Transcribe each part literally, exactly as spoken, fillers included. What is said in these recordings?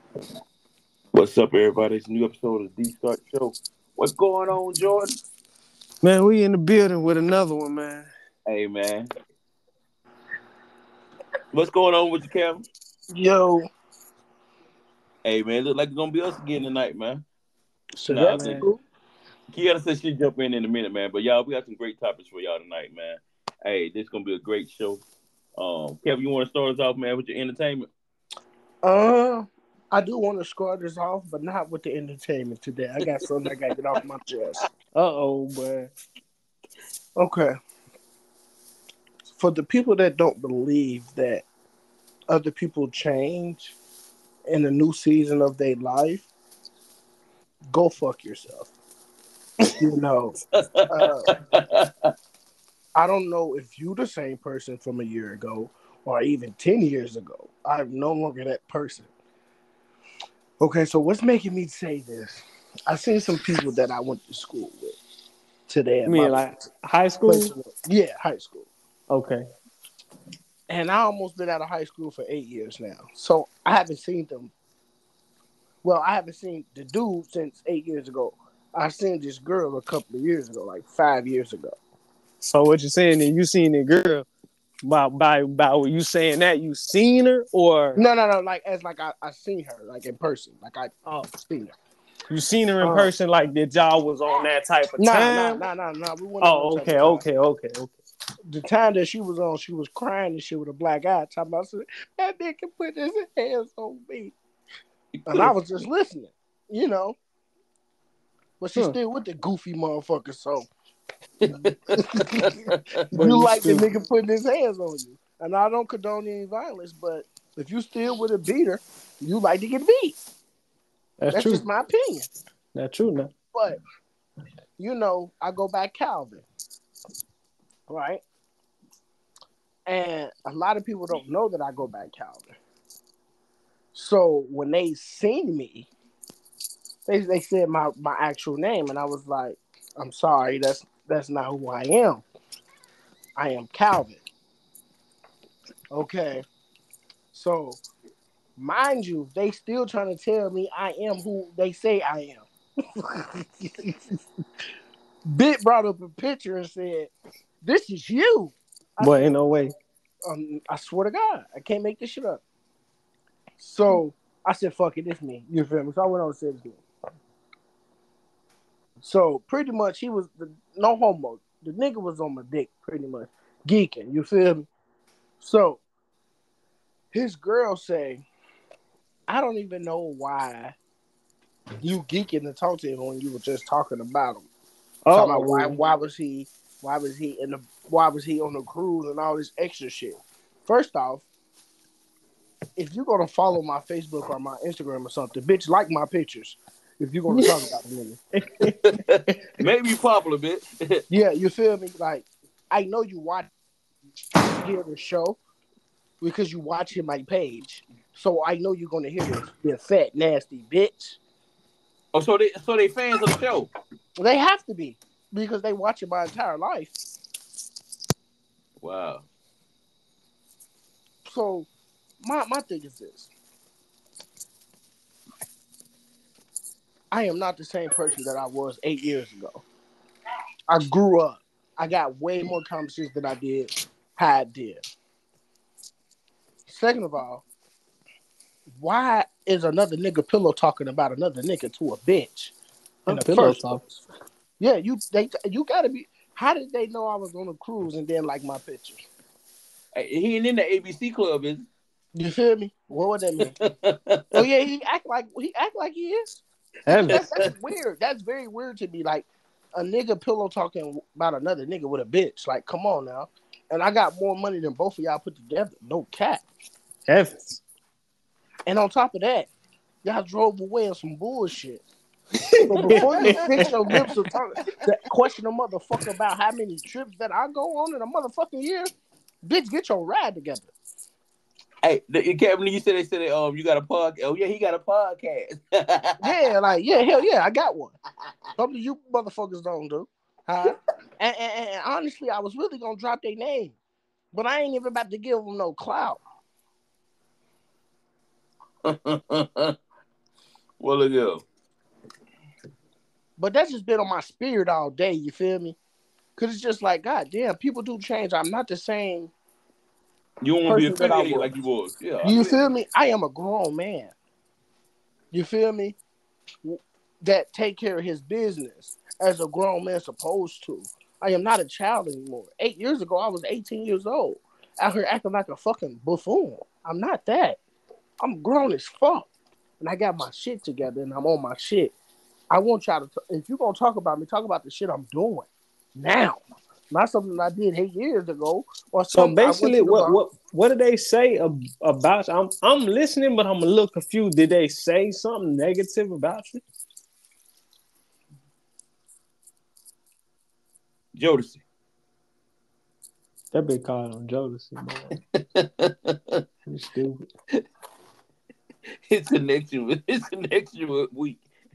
What's up, everybody? It's a new episode of the D Start Show. What's going on, Jordan? Man, we in the building with another one, man. Hey, man. What's going on with you, Kevin? Yo, Hey, man. Look like it's gonna be us again tonight, man. so Nah, I that's think Man, cool. Kiana said she'd jump in in a minute, man. But y'all, we got some great topics for y'all tonight, man. Hey, this is gonna be a great show. Um, Kevin, you want to start us off, man, with your entertainment? Uh, I do want to start this off, but not with the entertainment today. I got something I got to get off my chest. uh oh, boy. Okay. For the people that don't believe that other people change in a new season of their life, go fuck yourself. You know, uh, I don't know if you the same person from a year ago or even ten years ago. I'm no longer that person. Okay, so what's making me say this? I seen some people that I went to school with today You at my mean like high place. school? of work. Yeah, high school. Okay. And I almost been out of high school for eight years now. So I haven't seen them. Well, I haven't seen the dude since eight years ago. I seen this girl a couple of years ago, like five years ago. So what you saying then you seen the girl by by by you saying that you seen her or No, no, no. Like as like I, I seen her like in person. Like I oh seen her. you seen her in Um, person like that y'all was on that type of nah, nah, time? nah, nah, nah. We weren't on no Oh, type okay, of time. okay, okay, okay. The time that she was on, she was crying and shit with a black eye, talking about that nigga put his hands on me. You And could I have. was just listening, you know. But she's Huh. still with the goofy motherfucker, so But you you like the still nigga putting his hands on you. And I don't condone any violence, but if you still with a beater, you like to get beat. that's That's just true. my opinion. That's true now. But, you know, I go back Calvin, right? And a lot of people don't know that I go back Calvin. So when they seen me, they, they said my, my actual name, and I was like, I'm sorry, that's that's not who I am. I am Calvin. Okay. So mind you, they still trying to tell me I am who they say I am. Bit brought up a picture and said, "This is you." I Boy, said, ain't no way. um, "I swear to God, I can't make this shit up." So I said, "Fuck it, it's me." You feel me? So I went on and said it's me. So pretty much, he was the, no homo. The nigga was on my dick, pretty much geeking. You feel me? So his girl say, "I don't even know why you geeking to talk to him when you were just talking about him. Uh Talking about why oh. why was he why was he in the why was he on the cruise and all this extra shit." First off, if you're gonna follow my Facebook or my Instagram or something, bitch, like my pictures. If you're gonna talk about me, Maybe popular, bitch. yeah, you feel me? Like I know you watch hear the show because you watching my page, so I know you're gonna hear this. You fat nasty bitch. Oh, so they so they fans of the show. They have to be because they watch it my entire life. Wow. So my my thing is this: I am not the same person that I was eight years ago. I grew up. I got way more accomplishments than I did how I did. Second of all, why is another nigga pillow talking about another nigga to a bitch A in the pillow first talk. place? Yeah, you they you gotta be. How did they know I was on a cruise and then like my pictures? Hey, he ain't in the A B C club, is You feel me? What would that mean? Oh he? yeah, he act like he act like he is. Because Heavy. that's that's weird. That's very weird to me. Like a nigga pillow talking about another nigga with a bitch. Like, come on now. And I got more money than both of y'all put together. No cap. Heavens. And on top of that, y'all drove away on some bullshit. So before you fix your lips or talk to question a motherfucker about how many trips that I go on in a motherfucking year, bitch, get your ride together. Hey, the, Kevin, you said they said they, um you got a podcast. Oh yeah, he got a podcast. Yeah, like yeah, hell yeah, I got one. Something you motherfuckers don't do, huh? And, and, and honestly, I was really gonna drop their name, but I ain't even about to give them no clout. Well, look here. But that's just been on my spirit all day. You feel me? Because it's just like, God damn, people do change. I'm not the same. You don't want to be affiliated like you was. Yeah. Do you feel me? I am a grown man. You feel me? That take care of his business as a grown man supposed to. I am not a child anymore. Eight years ago, I was eighteen years old. Out here acting like a fucking buffoon. I'm not that. I'm grown as fuck. And I got my shit together and I'm on my shit. I want y'all to, t- if you're going to talk about me, talk about the shit I'm doing now. Not something I did eight years ago. Or So something I went basically, to the what bar- what what did they say ab- about you? I'm I'm listening, but I'm a little confused. Did they say something negative about you? Jodeci. That big called on Jodeci, man. You stupid. His connection with his connection with weak.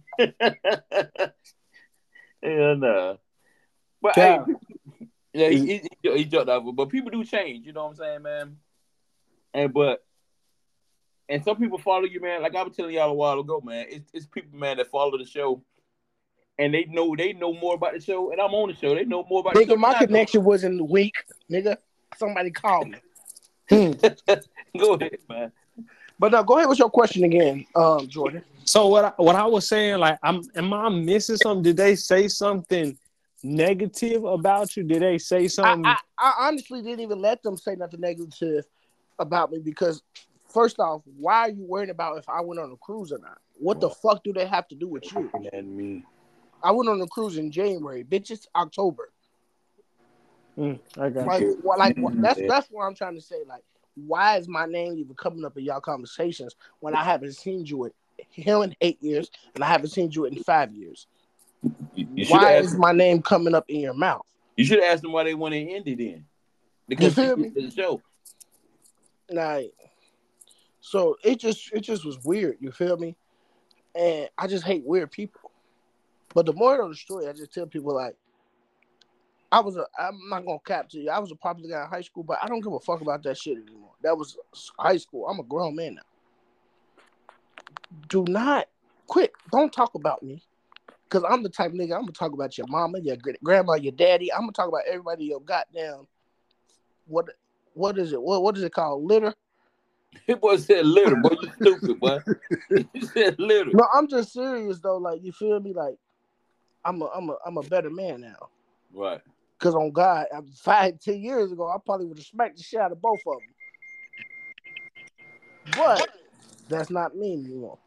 Hell nah. But Yeah. hey, yeah, he, he, he, he jumped off. But people do change, you know what I'm saying, man? And but and some people follow you, man. Like I was telling y'all a while ago, man. It's it's people, man, that follow the show. And they know they know more about the show, and I'm on the show. They know more about the show. Nigga, my than I connection wasn't weak, nigga. Somebody called me. know. Go ahead, man. But now, go ahead with your question again, um, Jordan. So what I, what I was saying, like, I'm am I missing something? Did they say something negative about you? Did they say I, something? I, I honestly didn't even let them say nothing negative about me because, first off, why are you worried about if I went on a cruise or not? What the fuck do they have to do with you? And me. I went on a cruise in January, bitch. It's October. Mm, I got Like, you. what, like what, that's that's what I'm trying to say. Like, why is my name even coming up in y'all conversations when I haven't seen you in hell in eight years and I haven't seen you in five years? You, you Why asked, is my name coming up in your mouth? You should have asked them why they want to end it in. You Because feel me? the show. Like, so it just it just was weird. You feel me? And I just hate weird people. But the moral of the story, I just tell people like, I was a, I'm not gonna cap to you. I was a popular guy in high school, but I don't give a fuck about that shit anymore. That was high school. I'm a grown man now. Do not quit. Don't talk about me, cause I'm the type of nigga. I'm gonna talk about your mama, your grandma, your daddy. I'm gonna talk about everybody. Your goddamn what? What is it? What What is it called? Litter. It boy said litter, boy. You stupid, boy. He said litter. No, I'm just serious though. Like, you feel me? Like, I'm a I'm a I'm a better man now. Right. Because on God, five, ten years ago, I probably would have smacked the shit out of both of them. But that's not me anymore.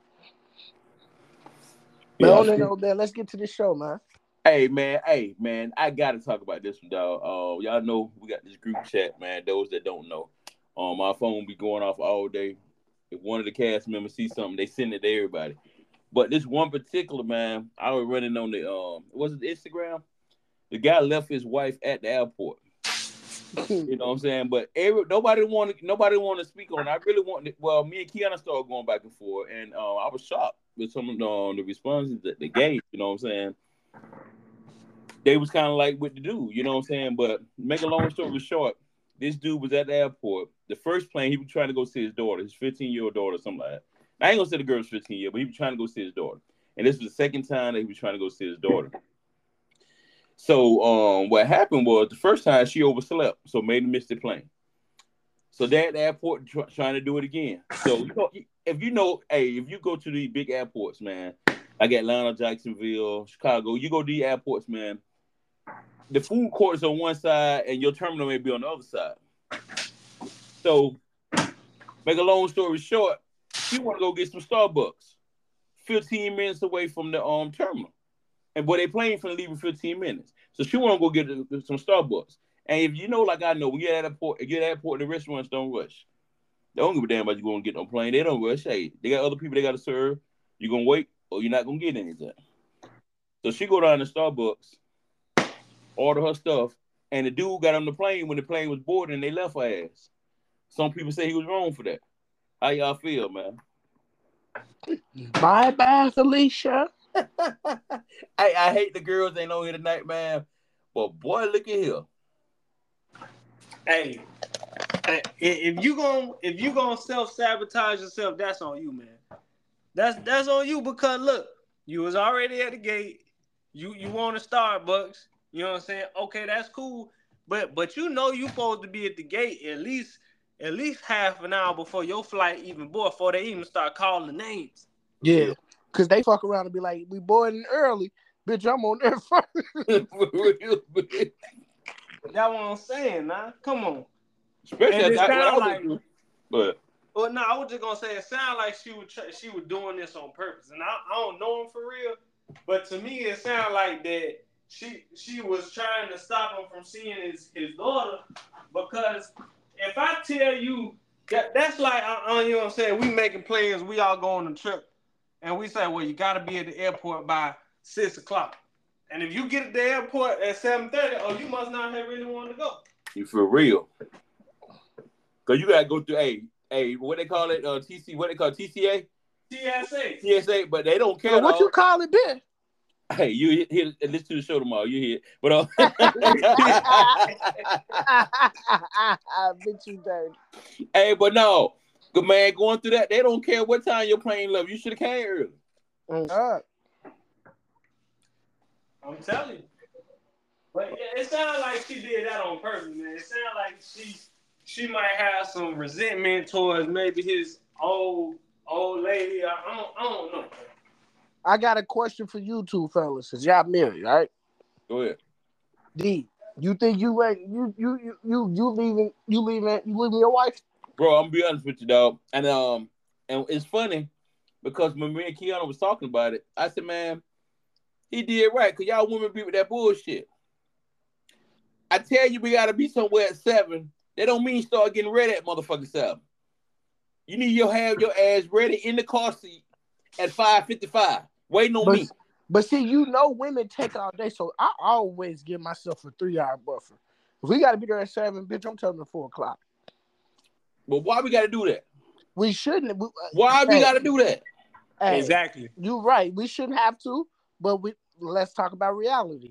But Yeah, on that note, man, let's get to this show, man. Hey man, hey man, I gotta talk about this one, dog. Uh, y'all know we got this group chat, man. Those that don't know, um, my phone be going off all day. If one of the cast members see something, they send it to everybody. But this one particular man, I was running on the um, was it Instagram? The guy left his wife at the airport. You know what I'm saying? But every, nobody wanted nobody wanted to speak on it. I really wanted. Well, me and Kiana started going back and forth, and uh, I was shocked with some of uh, the responses that they gave. You know what I'm saying? They was kind of like what to do. You know what I'm saying? But make a long story short, this dude was at the airport. The first plane, he was trying to go see his daughter, his fifteen year old daughter, something like that. I ain't gonna say the girl's fifteen years, but he was trying to go see his daughter. And this was the second time that he was trying to go see his daughter. So um, what happened was the first time she overslept, so made him miss the plane. So they're at the airport tr- trying to do it again. So you know, if you know, hey, if you go to the big airports, man, like Atlanta, Jacksonville, Chicago, you go to the airports, man. The food court is on one side, and your terminal may be on the other side. So, make a long story short, she want to go get some Starbucks, fifteen minutes away from the um terminal. And boy, they plane finna leave in fifteen minutes. So she want to go get some Starbucks. And if you know, like I know, we get at the airport, get at the airport, the restaurants don't rush. They don't give a damn about you going to get on a plane. They don't rush. Hey, they got other people they got to serve. You gonna wait, or you're not gonna get anything. So she go down to Starbucks, order her stuff, and the dude got on the plane when the plane was boarding, and they left her ass. Some people say he was wrong for that. How y'all feel, man? Bye bye, Felicia. I, I hate the girls ain't on here tonight, man. But boy, look at here. Hey, if you gonna if you gonna self sabotage yourself, that's on you, man. That's that's on you because look, you was already at the gate. You you want a Starbucks. You know what I'm saying? Okay, that's cool. But but you know you supposed to be at the gate at least at least half an hour before your flight even board, before they even start calling names. Yeah. Cause they fuck around and be like, we boarding early. Bitch, I'm on there first. For real, man. That's what I'm saying, nah. Come on. Especially And at it that, what I sound was like doing. But well, no, I was just gonna say it sounded like she was try, she was doing this on purpose, and I, I don't know him for real, but to me it sounded like that she she was trying to stop him from seeing his, his daughter because if I tell you that that's like uh, you know what I'm saying, we making plans, we all go on a trip, and we say, well, you gotta be at the airport by six o'clock, and if you get at the airport at seven thirty, oh, you must not have really wanted to go. you for real, cause you gotta go through. Hey, hey, what they call it? Uh, T C, what they call it? T C A? T S A. T S A, but they don't care. So what dog. you call it, bitch? Hey, you here? Listen to the show tomorrow. You hear? But uh, bitch, you dirty. hey, but no, good man, going through that, they don't care what time your plane left. You should have came early. Oh, God. I'm telling you. But it, it sounded like she did that on purpose, man. It sounded like she she might have some resentment towards maybe his old old lady. I, I don't I don't know. I got a question for you two fellas, since y'all married, right? Go ahead. D, you think you ain't you you you you you leaving you leaving you leaving your wife? Bro, I'm gonna be honest with you, dog. And um, and it's funny because when me and Kiana was talking about it, I said, man, he did right, cause y'all women be with that bullshit. I tell you, we gotta be somewhere at seven. That don't mean start getting ready at motherfucking seven. You need to have your ass ready in the car seat at five fifty-five, waiting on But, me. but see, you know women take all day, so I always give myself a three-hour buffer. If we got to be there at seven, bitch, I'm telling them four o'clock. But why we gotta do that? We shouldn't. We, uh, Why we hey, gotta do that? hey, Exactly. You're right. We shouldn't have to, but we let's talk about reality.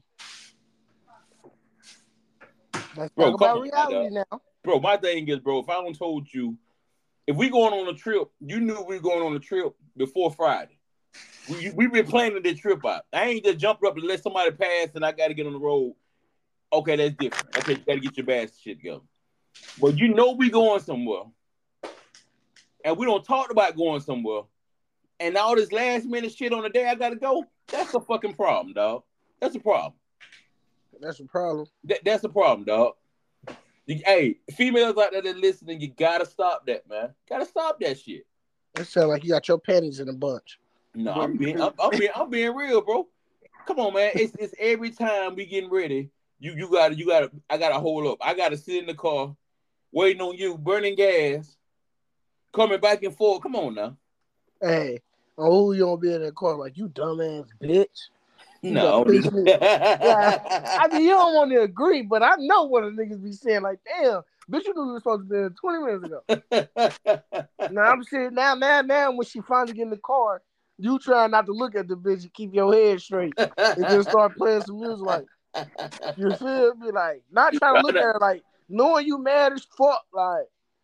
Let's Bro, talk about come on, reality dog. now. Bro, my thing is, bro, if I don't told you, if we going on a trip, you knew we were going on a trip before Friday. We we been planning this trip out. I ain't just jumped up and let somebody pass and I got to get on the road. Okay, that's different. Okay, you got to get your bass shit together. But you know we going somewhere, and we don't talk about going somewhere, and all this last minute shit on the day I got to go. That's a fucking problem, dog. That's a problem. That's a problem. That, that's a problem, dog. You, hey, females out there that listening, you gotta stop that, man. Gotta stop that shit. It sounds like you got your panties in a bunch. No, I'm being, I'm, I'm being, I'm being real, bro. Come on, man. It's it's every time we getting ready. You you gotta you gotta I gotta hold up. I gotta sit in the car, waiting on you, burning gas, coming back and forth. Come on now. Hey, oh, you don't be in that car like you dumbass bitch. You No, yeah, I mean you don't want to agree, but I know what the niggas be saying. Like, damn, bitch, you knew you were supposed to be there twenty minutes ago. Now I'm sitting now, now, now. When she finally get in the car, you trying not to look at the bitch and keep your head straight, and just start playing some music. Like, you feel me? Like, not trying to look at her, like knowing you mad as fuck. Like,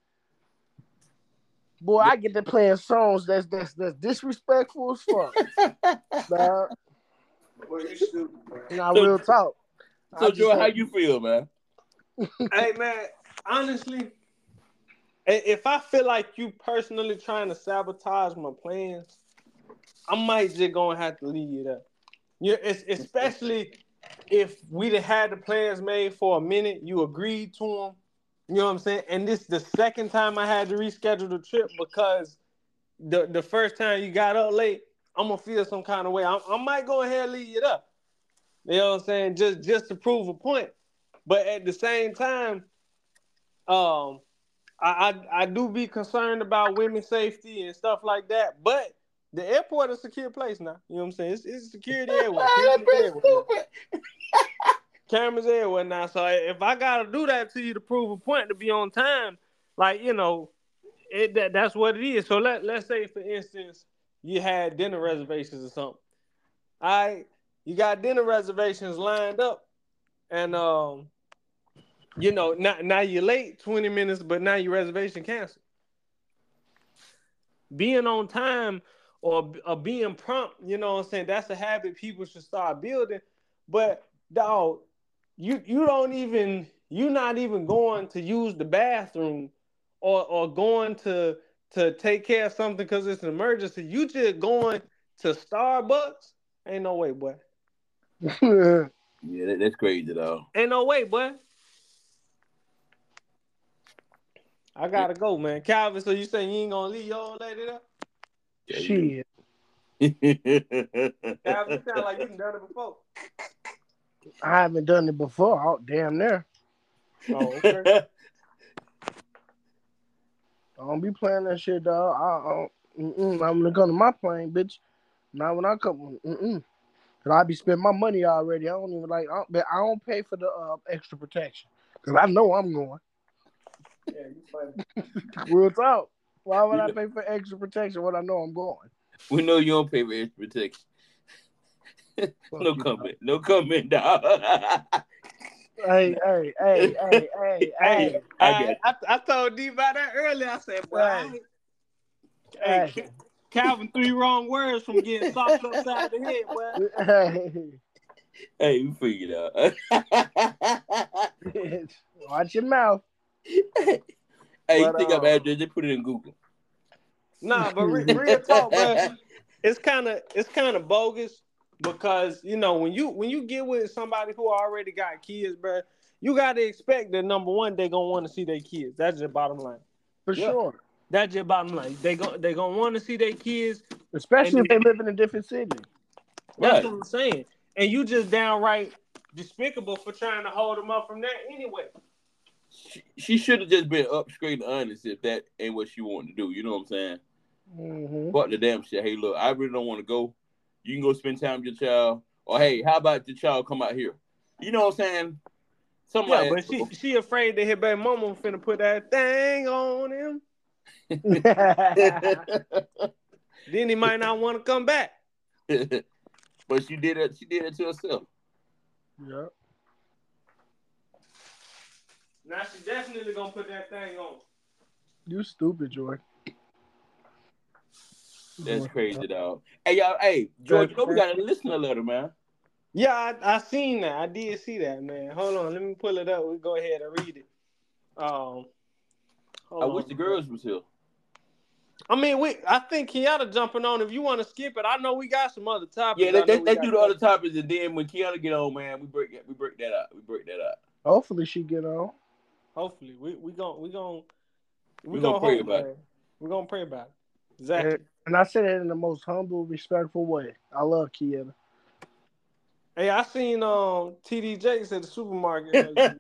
boy, I get to playing songs that's that's that's disrespectful as fuck. Nah. Well, you stupid, Nah, real talk. So, Joe, how you feel, man? Hey, man, honestly, if I feel like you personally trying to sabotage my plans, I might just gonna have to leave it up. Yeah, especially if we'd have had the plans made for a minute, you agreed to them. You know what I'm saying? And this is the second time I had to reschedule the trip because the, the first time you got up late, I'm gonna feel some kind of way. I, I might go ahead and leave it up. You know what I'm saying? Just just to prove a point. But at the same time, um, I, I I do be concerned about women's safety and stuff like that. But the airport is a secure place now. You know what I'm saying? It's, it's security everywhere. Cameras everywhere. Cameras everywhere now. So if I gotta do that to you to prove a point to be on time, like you know, it that, that's what it is. So let let's say for instance you had dinner reservations or something. All right, you got dinner reservations lined up, and um, you know now now you're late twenty minutes, but now your reservation canceled. Being on time or or being prompt. You know what I'm saying? That's a habit people should start building. But dog, you you don't even you're not even going to use the bathroom or or going to to take care of something because it's an emergency. You just going to Starbucks? Ain't no way, boy. Yeah, that, that's crazy though. Ain't no way, boy. I gotta go, man. Calvin, so you saying you ain't gonna leave your old lady there? Yeah, Shit. Calvin, you sound like you done done it before. I haven't done it before. Oh, damn near. Oh, okay. I don't be playing that shit, dog. I, I mm-mm, I'm gonna come to my plane, bitch. Not when I come. Mm-mm. Cause I be spending my money already. I don't even like. I don't, I don't pay for the uh, extra protection. Cause I know I'm going. Yeah, you funny. Real talk. Why would You I know- pay for extra protection when I know I'm going? We know you don't pay for extra protection. Fuck No you, comment. No comment, dog. Hey, hey, hey, hey, hey, Hey, hey, I I, get I, I told D about that earlier. I said, boy, I Hey. ain't- hey, hey, Calvin, three wrong words from getting socked upside the head, boy. hey. Hey, we figured out. Bitch, watch your mouth. Hey, But, you think I'm um, address? Just put it in Google. Nah, but re- real talk, bro. It's kind of it's kind of bogus because you know when you when you get with somebody who already got kids, bro, you got to expect that number one they gonna want to see their kids. That's your bottom line. For Yeah. sure. That's your bottom line. They go they gonna want to see their kids. Especially And if they live in a different city. That's Right. what I'm saying. And you just downright despicable for trying to hold them up from that anyway. She, she should have just been up straight and honest if that ain't what she wanted to do. You know what I'm saying? Mm-hmm. Fuck the damn shit. Hey, look, I really don't want to go. You can go spend time with your child. Or hey, how about your child come out here? You know what I'm saying? Something Yeah, like but she she afraid that her baby mama finna put that thing on him. that. Then he might not want to come back. But she did it. She did it to herself. Yeah. Now she definitely gonna put that thing on. You stupid, Joy. That's crazy, dog. Hey, y'all. Hey, George, you know we got a listener letter, man. Yeah, I, I seen that. I did see that, man. Hold on, let me pull it up. We go ahead and read it. Um, hold I on. wish the girls was here. I mean, we. I think Kiana jumping on. If you want to skip it, I know we got some other topics. Yeah, I they, know they, we they got do the other topics, and then when Kiana get on, man, we break we break that out. We break that out. Hopefully she get on. Hopefully, we we gon' we gon' we, We gonna, gonna pray hope, about man. it. We gonna pray about it. Exactly. And, and I said it in the most humble, respectful way. I love Kiana. Hey, I seen um T D Jakes at the supermarket.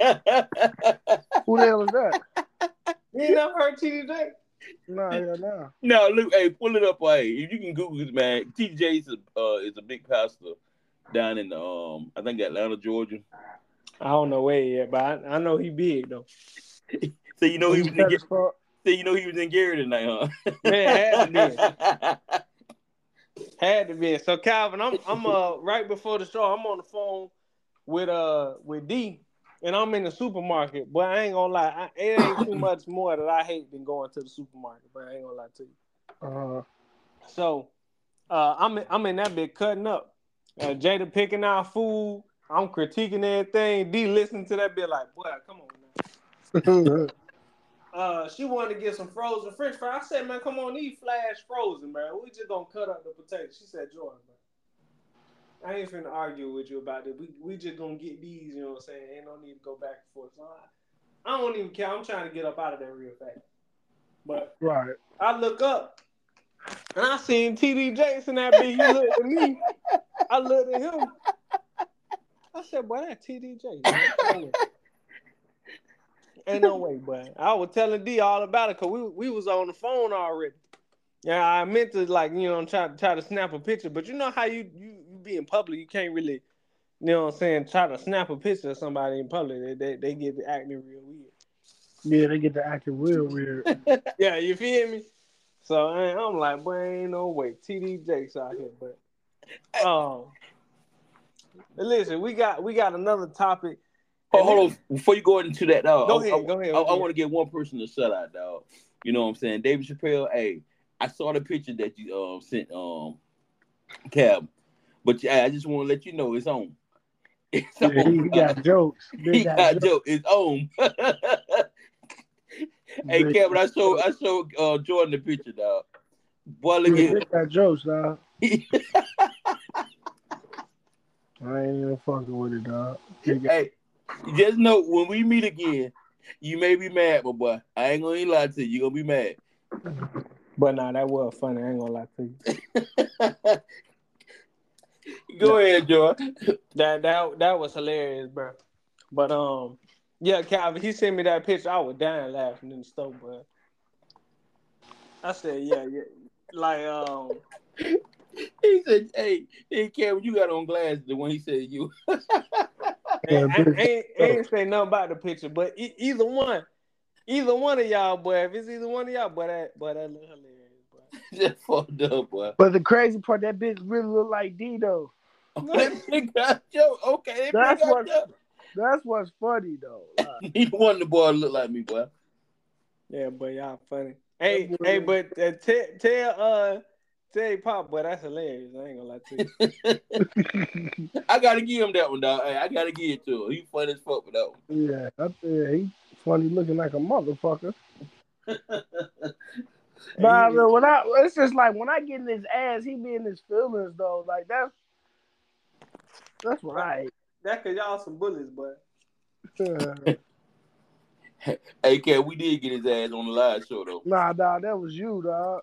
Who the hell is that? You ain't never heard T D Jakes? Nah, hell nah. No, look, hey, pull it up, hey. If you can Google this, man, T J is a uh, is a big pastor down in the um, I think Atlanta, Georgia. I don't know where yet, but I, I know he big though. So you know he He's was in fat Gary, as fuck. so you know he was in Gary tonight, huh? Man, had to be. Had to be. So Calvin, I'm I'm uh right before the show, I'm on the phone with uh with D, and I'm in the supermarket. But I ain't gonna lie, I, it ain't too much more that I hate than going to the supermarket. But I ain't gonna lie to you. Uh, So uh, I'm in, I'm in that bit cutting up. Uh, Jada picking out food. I'm critiquing everything. D listening to that bit like, boy, come on, man. Uh, she wanted to get some frozen French fries. I said, man, come on, these flash frozen, man. We just gonna cut up the potatoes. She said, Jordan, man, I ain't finna argue with you about it. We we just gonna get these, you know what I'm saying? Ain't no need to go back and forth. So I, I don't even care. I'm trying to get up out of there real fast. But right. I look up and I seen T D Jakes in that bitch. He looked at me. I looked at him. I said, boy, that's T D Jakes, man. No way. Ain't no way, boy. I was telling D all about it because we we was on the phone already. Yeah, I meant to like, you know, try, try to snap a picture, but you know how you, you, you be in public, you can't really, you know what I'm saying, try to snap a picture of somebody in public. They they, they get to acting real weird. Yeah, they get to acting real weird. Yeah, you feel me? So I'm like, boy, ain't no way. T D Jakes out here, but um, listen, we got we got another topic. Hold, hold on, before you go into that, dog. Go I, ahead, I, go ahead. I, I Okay. want to give one person a shout out, dog. You know what I'm saying? David Chappelle, hey, I saw the picture that you um sent um Cab, but yeah, I just want to let you know it's on. It's Yeah, he, on. he got jokes. They He got, got jokes. joke. It's on. Hey, They Kevin, got I showed jokes. I showed uh, Jordan the picture, dog. Boy, look Yeah, at they him. got jokes, dog. I ain't even fucking with it, dog. They got- Hey, just know when we meet again, you may be mad, but boy, I ain't gonna even lie to you. You gonna be mad. But nah, that was funny. I ain't gonna lie to you. Go ahead, Jordan. That that that was hilarious, bro. But um, yeah, Calvin, he sent me that picture. I was dying laughing in the store, bro. I said, yeah, yeah, like um, He said, "Hey, hey, Kevin, you got on glasses." The one he said you. I, Yeah, I, big I ain't, I jokes. ain't say nothing about the picture, but e- either one, either one of y'all, boy, if it's either one of y'all, boy, that boy, that look hilarious, boy. Just fucked up, boy. But the crazy part, that bitch really look like Dito. That big got joke. Okay, that big That's got what. joke. That's what's funny though. Like, Neither one of the boys look like me, boy. Yeah, but y'all funny. that Hey, boy hey, look- but uh, tell tell uh tell your pop, boy, that's hilarious. I ain't gonna lie to you. I gotta give him that one, dog. Hey, I gotta give it to him. He funny as fuck with that one. yeah, I, yeah, he funny looking like a motherfucker. Nah, Hey, man, when I it's just like when I get in his ass, he be in his feelings though. Like that's that's what I hate. that cause y'all some bullies, boy. Uh, Hey, Cat, we did get his ass on the live show though. nah, dog, that was you, dog.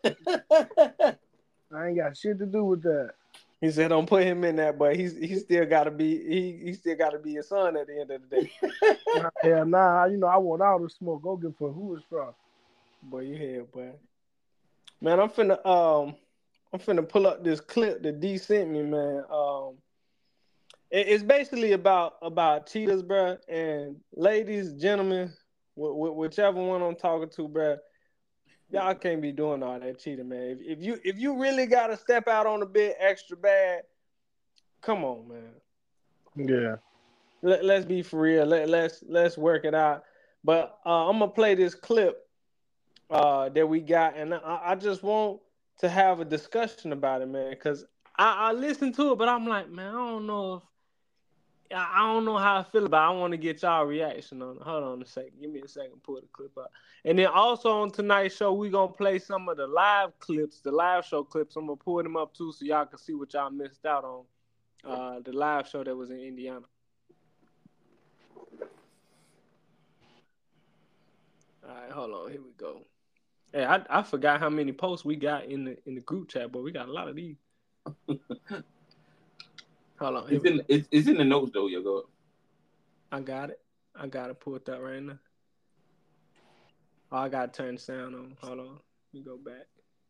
I ain't got shit to do with that. He said, "Don't put him in that, but he's he still gotta be he he still gotta be your son at the end of the day." Nah, yeah, nah, you know I want all the smoke. Go get for who it's from. Boy, you here, boy. Man, I'm finna um I'm finna pull up this clip that D sent me, man. Um, it, it's basically about about cheaters, bro. And ladies, gentlemen, wh- wh- whichever one I'm talking to, bro, y'all can't be doing all that cheating, man. If, if you if you really gotta step out on a bit extra bad, come on, man. Yeah. Let, let's be for real. Let, let's let's work it out. But uh, I'm gonna play this clip uh, that we got, and I, I just want to have a discussion about it, man. Because I, I listened to it, but I'm like, man, I don't know if I, I don't know how I feel about it. I want to get y'all reaction on it. Hold on a second. Give me a second. Pull the clip up. And then also on tonight's show, we're gonna play some of the live clips, the live show clips. I'm gonna pull them up too, so y'all can see what y'all missed out on. Uh, the live show that was in Indiana. All right, hold on. Here we go. Hey, I, I forgot how many posts we got in the in the group chat, but we got a lot of these. Hold on. Here It's we in go. it's, it's in the notes though, yo. Go. I got it. I got it pulled up right now. Oh, I got to turn the sound on. Hold on. Let me go back.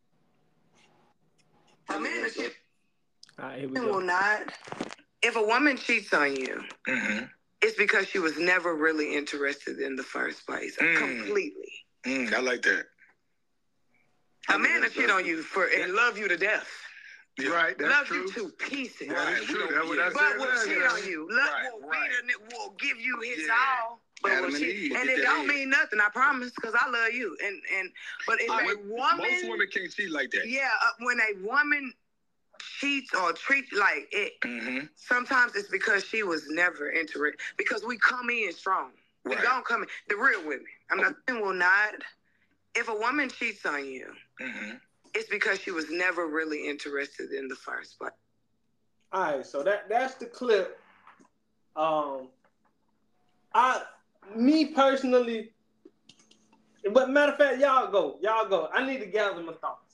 A man is All right, here we will go. not. If a woman cheats on you, Mm-hmm. it's because she was never really interested in the first place. Mm. Completely. Mm, I like that. A man will cheat on you for and love you to death. Yeah. Right, that's love true. you to pieces. That is Right. true. That's what I But said will earlier. cheat on you. Love Right, will, right. beat and it will give you his Yeah. all. But Adam will and cheat. Eve, And get it that don't in. mean nothing, I promise, because I love you. And and but if Uh, a woman Most women can't cheat like that. yeah, uh, when a woman cheats or treats like it, Mm-hmm. sometimes it's because she was never interested. Because we come in strong. We Right. don't come in. The real women. I'm not will not. If a woman cheats on you, Mm-hmm. it's because she was never really interested in the first place. All right, so that that's the clip. Um, I, me personally, but matter of fact, y'all go, y'all go. I need to gather my thoughts.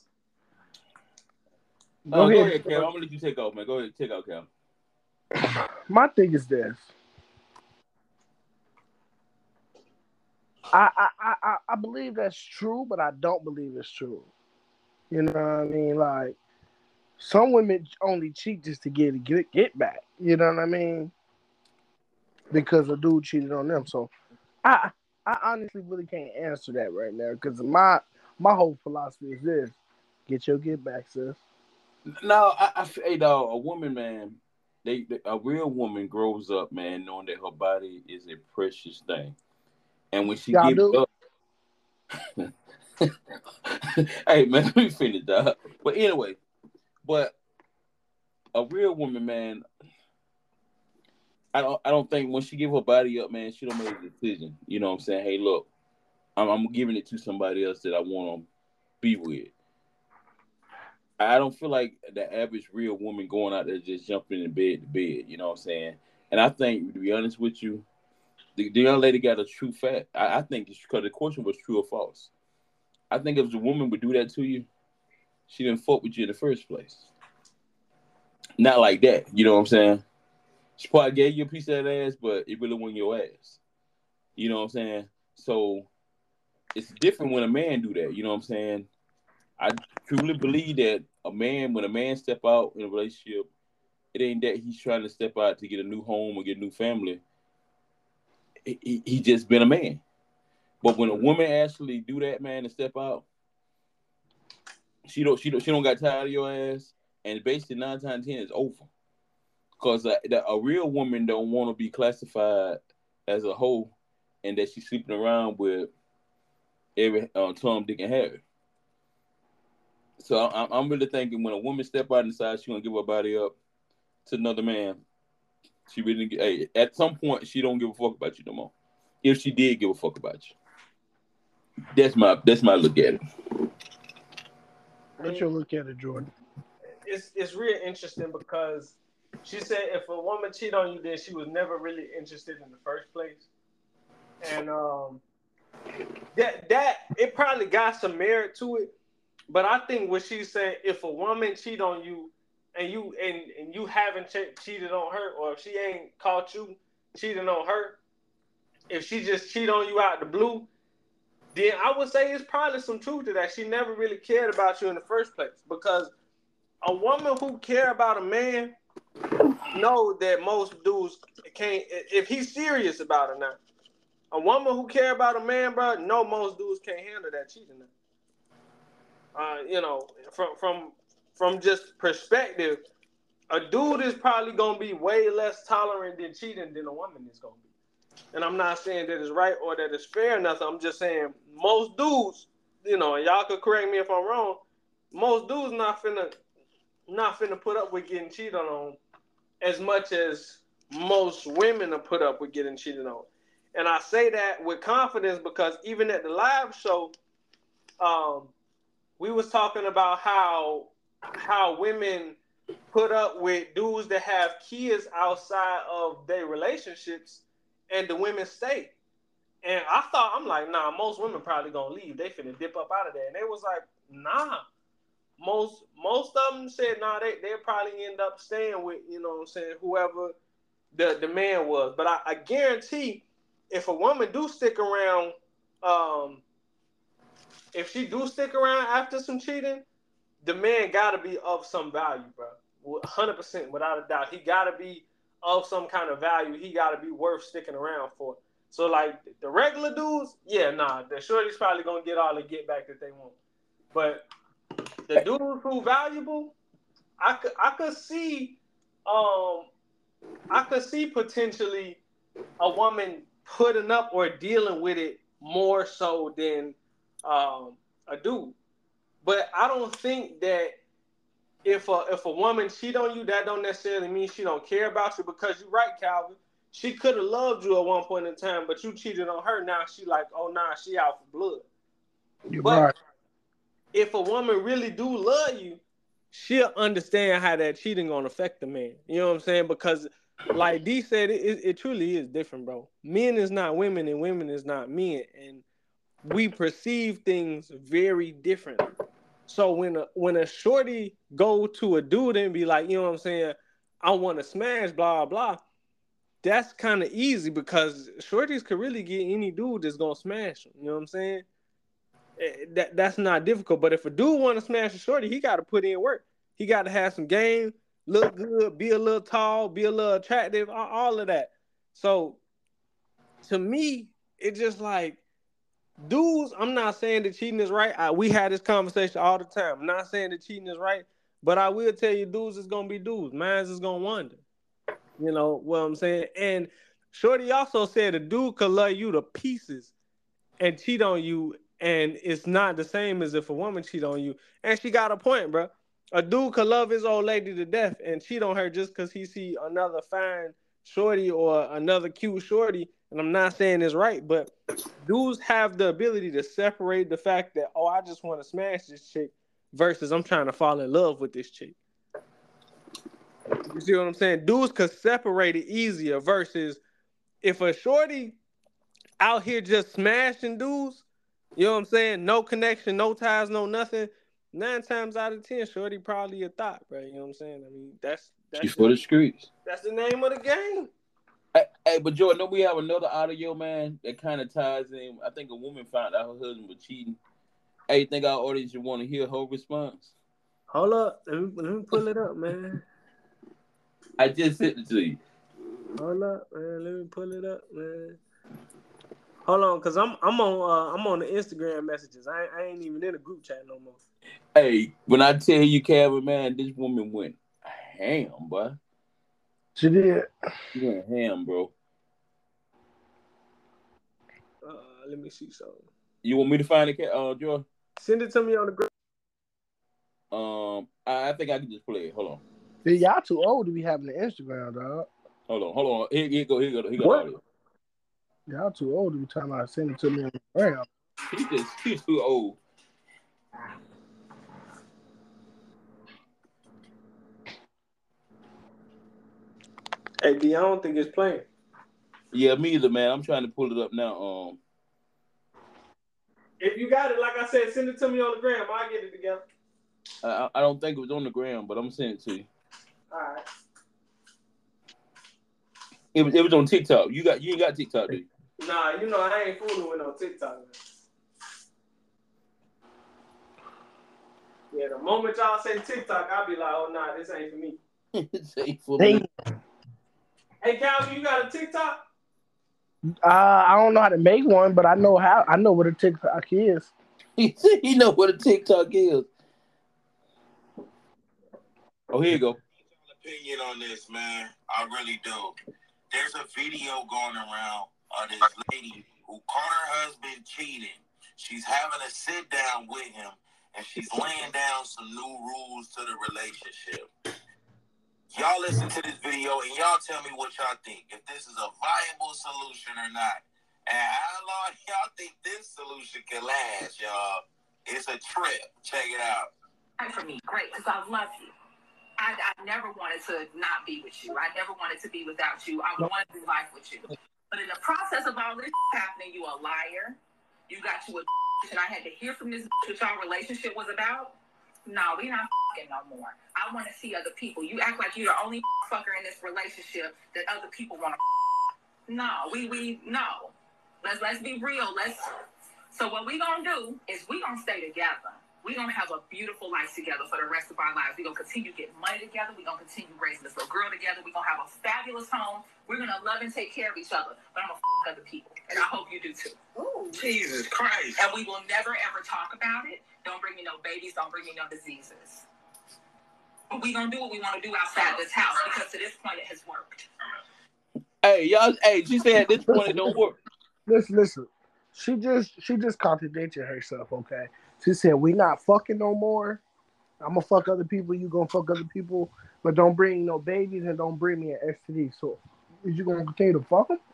Go Uh, ahead. go ahead, Cal. I'm gonna let you take off, man. Go ahead, take out, Cal. My thing is this. I, I, I, I- I believe that's true, but I don't believe it's true. You know what I mean? Like, some women only cheat just to get get get back. You know what I mean? Because a dude cheated on them. So I I honestly really can't answer that right now because my my whole philosophy is this: get your get back, sis. No, I, I hey dog, a woman, man, they, they a real woman grows up, man, knowing that her body is a precious thing, and when she Y'all gives do? up, Hey man, let me finish, dog. But anyway, but a real woman, man, I don't I don't think when she give her body up, man, she don't make a decision. You know what I'm saying? Hey, look, I'm, I'm giving it to somebody else that I want to be with. I don't feel like the average real woman going out there just jumping in bed to bed. You know what I'm saying? And I think, to be honest with you, the, the young lady got a true fact. I, I think because the question was true or false. I think if the woman would do that to you, she didn't fuck with you in the first place. Not like that. You know what I'm saying? She probably gave you a piece of that ass, but it really wasn't your ass. You know what I'm saying? So it's different when a man do that. You know what I'm saying? I truly believe that a man, when a man step out in a relationship, it ain't that he's trying to step out to get a new home or get a new family. He, he, he just been a man. But when a woman actually do that, man, and step out, she don't she don't she don't got tired of your ass, and basically nine times ten is over. Because a, a real woman don't want to be classified as a hoe, and that she's sleeping around with every uh, Tom, Dick, and Harry. So I'm, I'm really thinking when a woman step out and decide she gonna give her body up to another man, she really hey, at some point she don't give a fuck about you no more. If she did give a fuck about you, that's my that's my look at it. What's your look at it, Jordan? It's it's real interesting because she said if a woman cheat on you, then she was never really interested in the first place, and um, that that it probably got some merit to it. But I think what she's saying, if a woman cheat on you and you and, and you haven't che- cheated on her, or if she ain't caught you cheating on her, if she just cheat on you out the blue, then I would say it's probably some truth to that. She never really cared about you in the first place. Because a woman who care about a man know that most dudes can't, if he's serious about her now. A woman who care about a man, bro, know most dudes can't handle that cheating now. Uh, you know, from from from just perspective, a dude is probably gonna be way less tolerant than cheating than a woman is gonna be. And I'm not saying that it's right or that it's fair or nothing. I'm just saying most dudes, you know, and y'all could correct me if I'm wrong. Most dudes not finna not finna put up with getting cheated on as much as most women are put up with getting cheated on. And I say that with confidence because even at the live show, um. we was talking about how how women put up with dudes that have kids outside of their relationships, and the women stay. And I thought, I'm like, nah, most women probably gonna leave. They finna dip up out of there. And they was like, nah. Most most of them said, nah, they they probably end up staying with, you know what I'm saying, whoever the, the man was. But I, I guarantee if a woman do stick around, um, if she do stick around after some cheating, the man gotta be of some value, bro. one hundred percent without a doubt. He gotta be of some kind of value. He gotta be worth sticking around for. So, like, the regular dudes, yeah, nah, the shorty's probably gonna get all the get back that they want. But the dudes who valuable, I could, I could see, um, I could see potentially a woman putting up or dealing with it more so than um, a dude. But I don't think that if a if a woman cheat on you, that don't necessarily mean she don't care about you. Because you're right, Calvin. She could have loved you at one point in time, but you cheated on her. Now she like, oh nah, she out for blood. You're but right. If a woman really do love you, she'll understand how that cheating gonna affect the man. You know what I'm saying? Because like D said, it, it, it truly is different, bro. Men is not women, and women is not men, and we perceive things very differently. So when a when a shorty go to a dude and be like, you know what I'm saying, I want to smash, blah blah, that's kind of easy because shorties could really get any dude that's gonna smash them. You know what I'm saying? That that's not difficult. But if a dude want to smash a shorty, he got to put in work. He got to have some game, look good, be a little tall, be a little attractive, all of that. So to me, it's just like, dudes, I'm not saying that cheating is right. I, we had this conversation all the time. I'm not saying that cheating is right, but I will tell you, dudes is gonna be dudes. Man's is gonna wonder. You know what I'm saying? And shorty also said a dude could love you to pieces and cheat on you And it's not the same as if a woman cheat on you. And she got a point, bro. A dude could love his old lady to death and cheat on her just because he see another fine shorty or another cute shorty. And I'm not saying it's right, but dudes have the ability to separate the fact that, oh, I just want to smash this chick versus I'm trying to fall in love with this chick. You see what I'm saying? Dudes could separate it easier versus if a shorty out here just smashing dudes, you know what I'm saying? No connection, no ties, no nothing. Nine times out of ten, shorty probably a thought, bro. You know what I'm saying? I mean, that's that's She's for the streets. That's the name of the game. Hey, hey, but Jordan, don't we have another audio, man, that kind of ties in? I think a woman found out her husband was cheating. Hey, you think our audience should want to hear her response? Hold up. Let me, let me pull it up, man. I just sent it to you. Hold up, man. Let me pull it up, man. Hold on, cause I'm I'm on uh, I'm on the Instagram messages. I I ain't even in a group chat no more. Hey, when I tell you, Calvin, man, this woman went ham, boy. She did. She went ham, bro. Uh, let me see something. You want me to find it, uh, Joy? Send it to me on the group. Um, I, I think I can just play it. Hold on. See, y'all too old to be having an Instagram, dog. Hold on, hold on. Here, here go, here go, here go. What? Audio. Y'all too old to be talking about sending it to me on the gram. He just he's too old. Hey, D, I don't think it's playing. Yeah, me either, man. I'm trying to pull it up now. Um, if you got it, like I said, send it to me on the gram. I'll get it together. I, I don't think it was on the gram, but I'm sending it to you. All right. It was, it was on TikTok. You got you ain't got TikTok, do you? Nah, you know I ain't fooling with no TikTok, man. Yeah, the moment y'all say TikTok, I'll be like, oh, nah, this ain't for me. This ain't for me. Hey, Calvin, you got a TikTok? Uh, I don't know how to make one, but I know how. I know what a TikTok is. He know what a TikTok is. Oh, here you go. Opinion on this, man. I really do. There's a video going around of this lady who caught her husband cheating. She's having a sit down with him, and she's laying down some new rules to the relationship. Y'all listen to this video, and y'all tell me what y'all think. If this is a viable solution or not. And how long y'all think this solution can last, y'all? It's a trip. Check it out. For me, great, because I love you. I, I never wanted to not be with you. I never wanted to be without you. I wanted to do life with you. But in the process of all this happening, you a liar. You got you a and I had to hear from this what y'all relationship was about. No, we not fucking no more. I want to see other people. You act like you're the only fucker in this relationship that other people want to. No, we we no. Let's let's be real. Let's. So what we gonna do is we gonna stay together. We're going to have a beautiful life together for the rest of our lives. We're going to continue getting money together. We're going to continue raising this little girl together. We're going to have a fabulous home. We're going to love and take care of each other. But I'm going to f*** other people. And I hope you do too. Ooh, Jesus Christ. And we will never, ever talk about it. Don't bring me no babies. Don't bring me no diseases. But we're going to do what we want to do outside this house because to this point it has worked. Hey, y'all. Hey, she said at this point it don't work. Listen, listen. She just, she just contradicted herself, okay? She said, we not fucking no more. I'm going to fuck other people. You going to fuck other people. But don't bring no babies and don't bring me an S T D. So, is you going to continue to fuck them?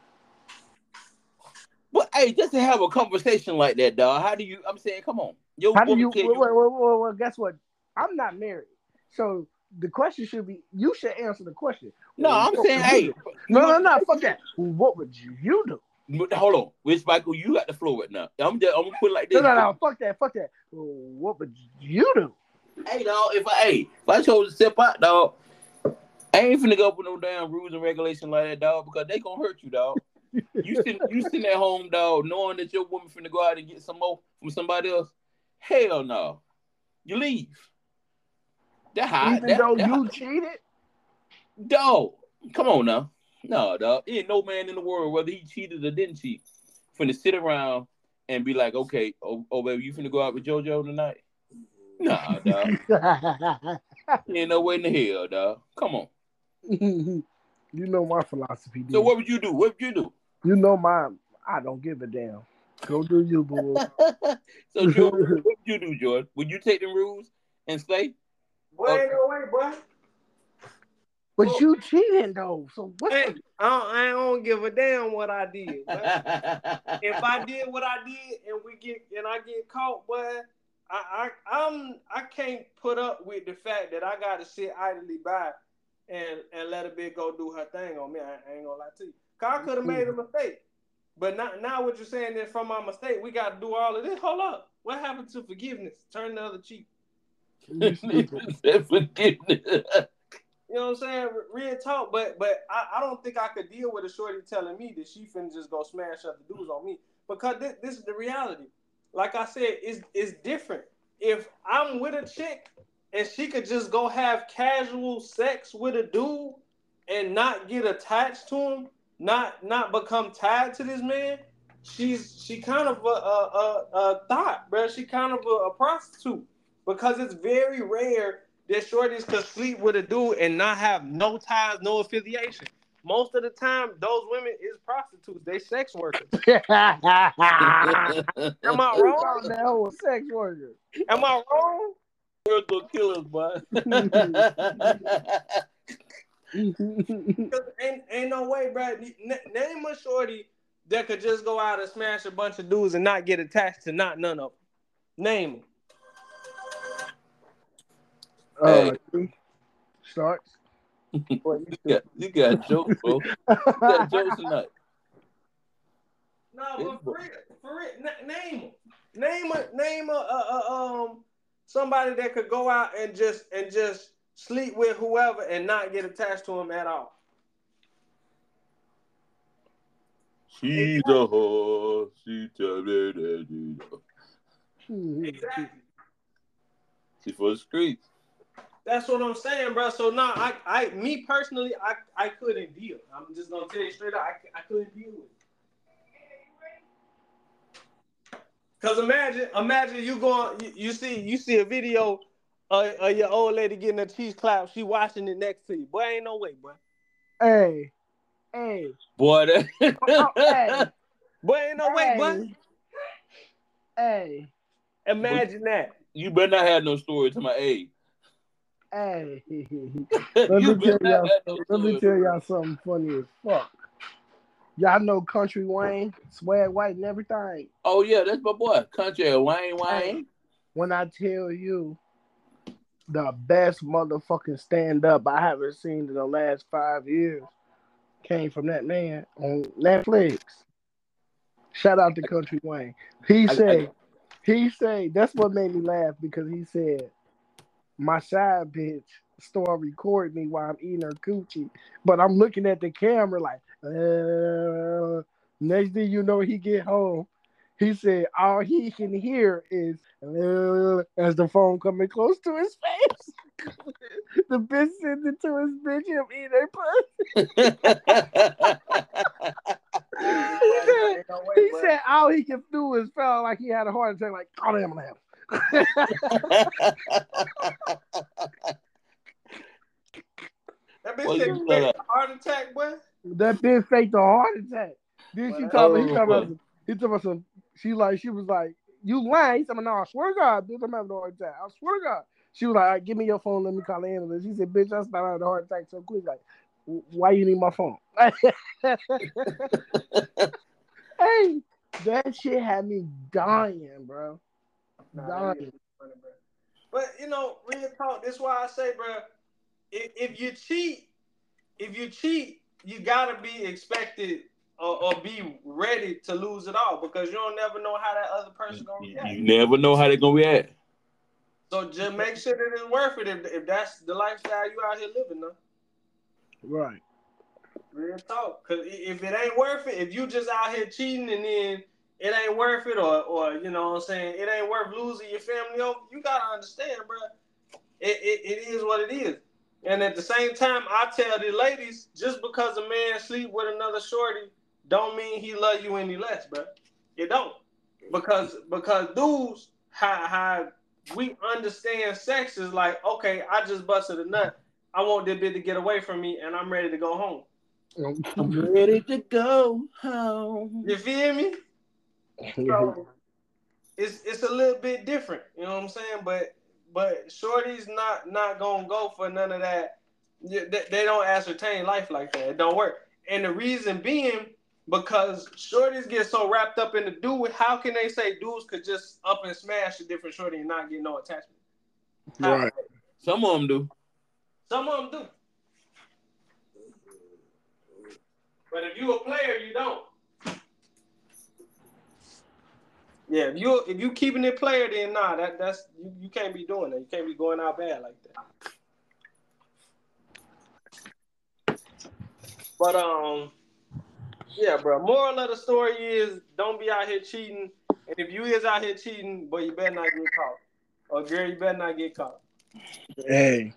Well, hey, just to have a conversation like that, dog. How do you, I'm saying, come on. Your How do you, you well, well, well, well, guess what? I'm not married. So, the question should be, you should answer the question. No, well, I'm saying, hey. No, no, no, fuck that. What would you, you do? Hold on, Rich Michael, you got the floor right now. I'm just, I'm gonna put it like this. No, no, no, fuck that, fuck that. What would you do? Hey, dog, if I, hey, if I chose to step out, dog, I ain't finna go up with no damn rules and regulations like that, dog, because they gonna hurt you, dog. You sitting, you sitting at home, dog, knowing that your woman finna go out and get some more from somebody else. Hell no, you leave. That high, Even that, though that you high. cheated, Dog, come on now. No, dog. Ain't no man in the world, whether he cheated or didn't cheat, finna sit around and be like, okay, oh, oh baby, you finna go out with JoJo tonight? Nah, dog. Ain't no way in the hell, dog. Come on. You know my philosophy, dude. So what would you do? What would you do? You know my, I don't give a damn. Go do you, boo. So, Jordan, what would you do, Jordan? Would you take them rules and stay? Boy, ain't no way, boy. But well, you cheating though, so what? Hey, I, don't, I don't give a damn what I did. If I did what I did and we get and I get caught, boy, I, I I'm I can't put up with the fact that I got to sit idly by and and let a bitch go do her thing on me. I, I ain't gonna lie to you. Cause I could have made a mistake, but not, now what you're saying is from my mistake, we got to do all of this. Hold up, what happened to forgiveness? Turn the other cheek. Forgiveness. You know what I'm saying? Real talk, but but I, I don't think I could deal with a shorty telling me that she finna just go smash up the dudes on me. Because this, this is the reality. Like I said, it's, it's different. If I'm with a chick and she could just go have casual sex with a dude and not get attached to him, not not become tied to this man, she's she kind of a, a, a, a thought, bro. She kind of a, a prostitute. Because it's very rare that shorties could sleep with a dude and not have no ties, no affiliation. Most of the time, those women is prostitutes. They sex workers. Am I wrong? That whole sex worker. Am I wrong? Girls gonna kill us, boy. ain't, ain't no way, bro. N- name a shorty that could just go out and smash a bunch of dudes and not get attached to not none of them. Name them. Hey. Uh, starts. Boy, you, got, you got jokes, bro. You got jokes tonight. No, but for real, for real, n- name them. Name a name a, a, a um somebody that could go out and just and just sleep with whoever and not get attached to him at all. She's exactly. a horse. She tell me that you know. Exactly. She for the streets. That's what I'm saying, bro. So now, I, I, me personally, I, I couldn't deal. I'm just gonna tell you straight up, I, I couldn't deal with it. Cause imagine, imagine you going, you, you see, you see a video of, of your old lady getting a cheese clap. She watching it next to you. Boy, ain't no way, boy. Hey, hey, boy, that... oh, hey. Boy, ain't no hey. way, boy. Hey, imagine boy, that. You better not have no story to my age. Hey, let me tell y'all. No let me tell y'all something funny as fuck. Y'all know Country Wayne, Swag White, and everything. Oh yeah, that's my boy, Country Wayne Wayne. Hey, when I tell you the best motherfucking stand up I haven't seen in the last five years came from that man on Netflix. Shout out to Country Wayne. He I, said, I, he said that's what made me laugh because he said. My side bitch started recording me while I'm eating her coochie, but I'm looking at the camera like, uh, next thing you know, he get home. He said all he can hear is uh, as the phone coming close to his face. The bitch sends it to his bitch, him eating her pussy. he said, he said all he can do is felt like he had a heart attack, like, oh damn, I'm That bitch well, said you faked a heart attack, boy. That bitch faked a heart attack. Then well, she told me, he talking about, he talking about some. She like, she was like, you lying? He said, no, I swear to God, bitch, I'm having a heart attack. I swear to God. She was like, all right, give me your phone, let me call the ambulance. He said, bitch, I started having a heart attack so quick. Like, why you need my phone? Hey, that shit had me dying, bro. Nah, dying. Funny, bro. But you know, real talk. This is why I say, bro, if, if you cheat, if you cheat, you gotta be expected or, or be ready to lose it all because you don't never know how that other person gonna react. You never know how they're gonna react. So just make sure that it's worth it if, if that's the lifestyle you out here living, though. Right. Real talk. Cause if it ain't worth it, if you just out here cheating and then it ain't worth it, or or you know what I'm saying, it ain't worth losing your family over, you gotta understand, bro. It, it it is what it is. And at the same time, I tell the ladies, just because a man sleep with another shorty, don't mean he love you any less, bro. It don't. Because because dudes, how how we understand sex is like, okay, I just busted a nut. I want this bitch to get away from me, and I'm ready to go home. I'm ready to go home. You feel me? So it's it's a little bit different, you know what I'm saying? But but Shorty's not not gonna go for none of that. They, they don't ascertain life like that. It don't work. And the reason being because Shorties get so wrapped up in the dude. How can they say dudes could just up and smash a different Shorty and not get no attachment? How? Right. Some of them do. Some of them do. But if you a player, you don't. Yeah, if you if you keeping it player, then nah, that that's you, you can't be doing that. You can't be going out bad like that. But um, yeah, bro. Moral of the story is don't be out here cheating. And if you is out here cheating, boy, you better not get caught. Or girl, you better not get caught. Hey,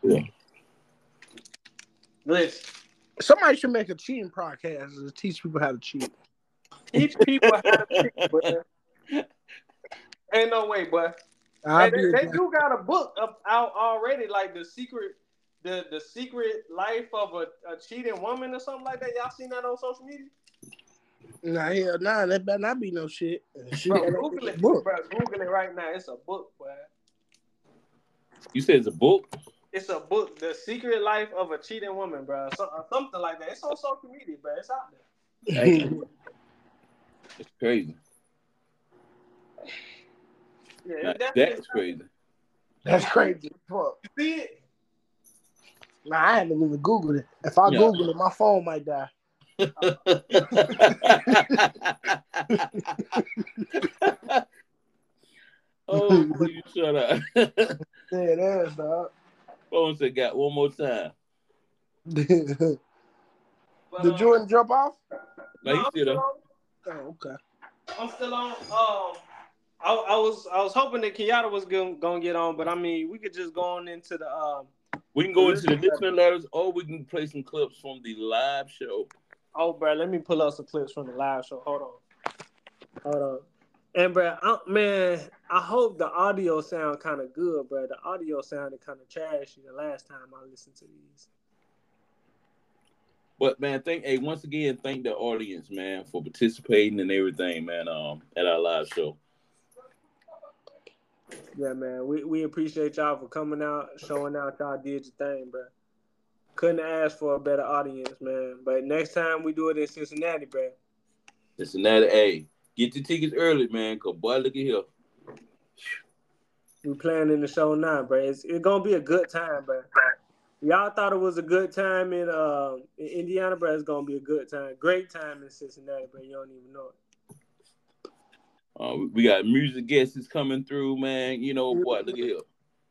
listen. Somebody should make a cheating podcast to teach people how to cheat. Teach people how to cheat, boy. Ain't no way, boy. Hey, they, they do got a book up out already, like the secret, the the secret life of a, a cheating woman or something like that. Y'all seen that on social media? Nah, hell nah, that better not be no shit. shit Bro, Google it, bro. Google it right now. It's a book, boy. You said it's a book? It's a book, The Secret Life of a Cheating Woman, bro. So, something like that. It's on social media, bro. It's out there. Hey, it's crazy. Yeah, nah, that's, that's crazy. That's crazy. Fuck. You see it? Nah, I haven't even Googled it. If I yeah. Google it, my phone might die. Oh, you shut up. Yeah, it is, dog. Phone said, got one more time. Did um, Jordan jump off? No, no he's still on. Oh, okay. I'm still on. Um, I, I was I was hoping that Kenyatta was gonna, gonna get on, but I mean, we could just go on into the um. We can go into the listener letters, or we can play some clips from the live show. Oh, bro, let me pull up some clips from the live show. Hold on, hold on. And bro, I, man, I hope the audio sound kind of good, bro. The audio sounded kind of trashy the last time I listened to these. But man, thank hey once again, thank the audience, man, for participating and everything, man. Um, at our live show. Yeah, man, we, we appreciate y'all for coming out, showing out y'all did your thing, bro. Couldn't ask for a better audience, man. But next time we do it in Cincinnati, bro. Cincinnati, hey, get your tickets early, man. Cause boy, look at here. We planning the show now, bro. It's, it's gonna be a good time, bro. Y'all thought it was a good time in uh in Indiana, bro. It's gonna be a good time, great time in Cincinnati, bro. You don't even know it. Uh, we got music guests coming through, man. You know what? Look at here.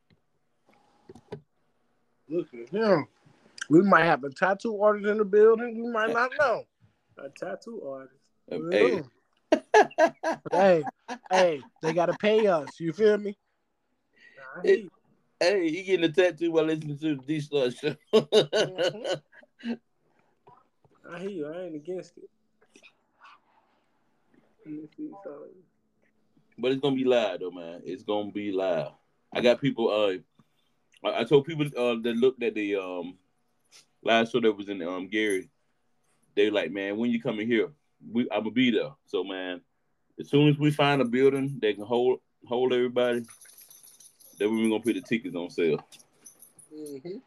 Look at him. We might have a tattoo artist in the building. We might not know. A tattoo artist. Hey. hey, hey, they gotta pay us. You feel me? It, hey, he getting a tattoo while listening to the D-Slug show. mm-hmm. I hear you. I ain't against it. But it's gonna be live though, man. It's gonna be live. I got people. Uh, I, I told people uh, that looked at the um last show that was in um Gary. They like, man, when you coming here, we I'm gonna be there. So man, as soon as we find a building that can hold hold everybody, then we're gonna put the tickets on sale. Mm-hmm.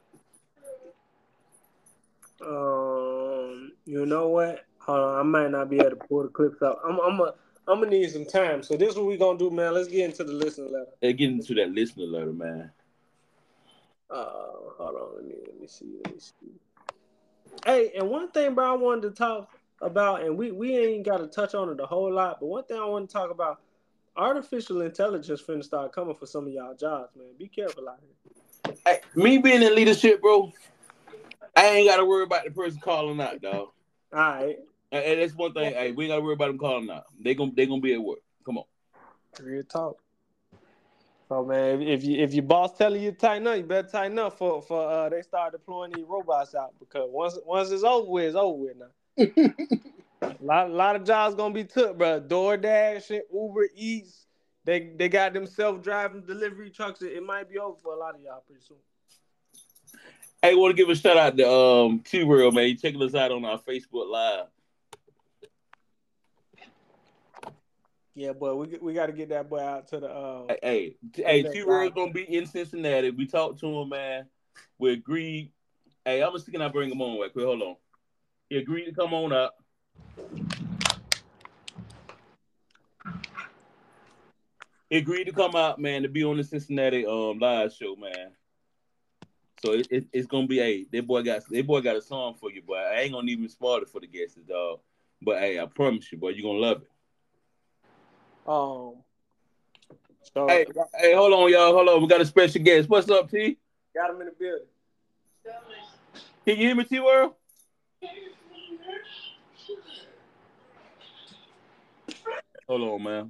Um, you know what? Hold on, I might not be able to pull the clips up. I'm, I'm, a, I'm gonna need some time. So this is what we gonna do, man. Let's get into the listener letter. Hey, get into that listener letter, man. Uh, hold on, let me, let me see, let me see. Hey, and one thing, bro, I wanted to talk about, and we, we ain't got to touch on it a whole lot, but one thing I want to talk about, artificial intelligence finna start coming for some of y'all jobs, man. Be careful out here. Hey, me being in leadership, bro, I ain't got to worry about the person calling out, dog. All right. And that's one thing. Hey, we ain't got to worry about them calling out. They gonna they gonna be at work. Come on. Real talk. So man, if you if your boss telling you to tighten up, you better tighten up for for uh, they start deploying these robots out, because once once it's over with, it's over with now. a lot a lot of jobs gonna be took, bro. DoorDash and Uber Eats, they they got them self-driving delivery trucks. It might be over for a lot of y'all pretty soon. Hey, want to give a shout out to um T-World, man. You checking us out on our Facebook Live. Yeah, boy, we we got to get that boy out to the. Uh, hey, hey, T World's gonna be in Cincinnati. We talked to him, man. We agreed. Hey, I'm just thinking I bring him on right quick. Hold on. He agreed to come on up. He agreed to come out, man, to be on the Cincinnati um live show, man. So it, it, it's gonna be a hey, that boy got that boy got a song for you, boy. I ain't gonna even spoil it for the guests, dog. But hey, I promise you, boy, you're gonna love it. Um. So, hey, hey, hold on, y'all. Hold on. We got a special guest. What's up, T? Got him in the building. Can you hear me, T World? Hold on, man.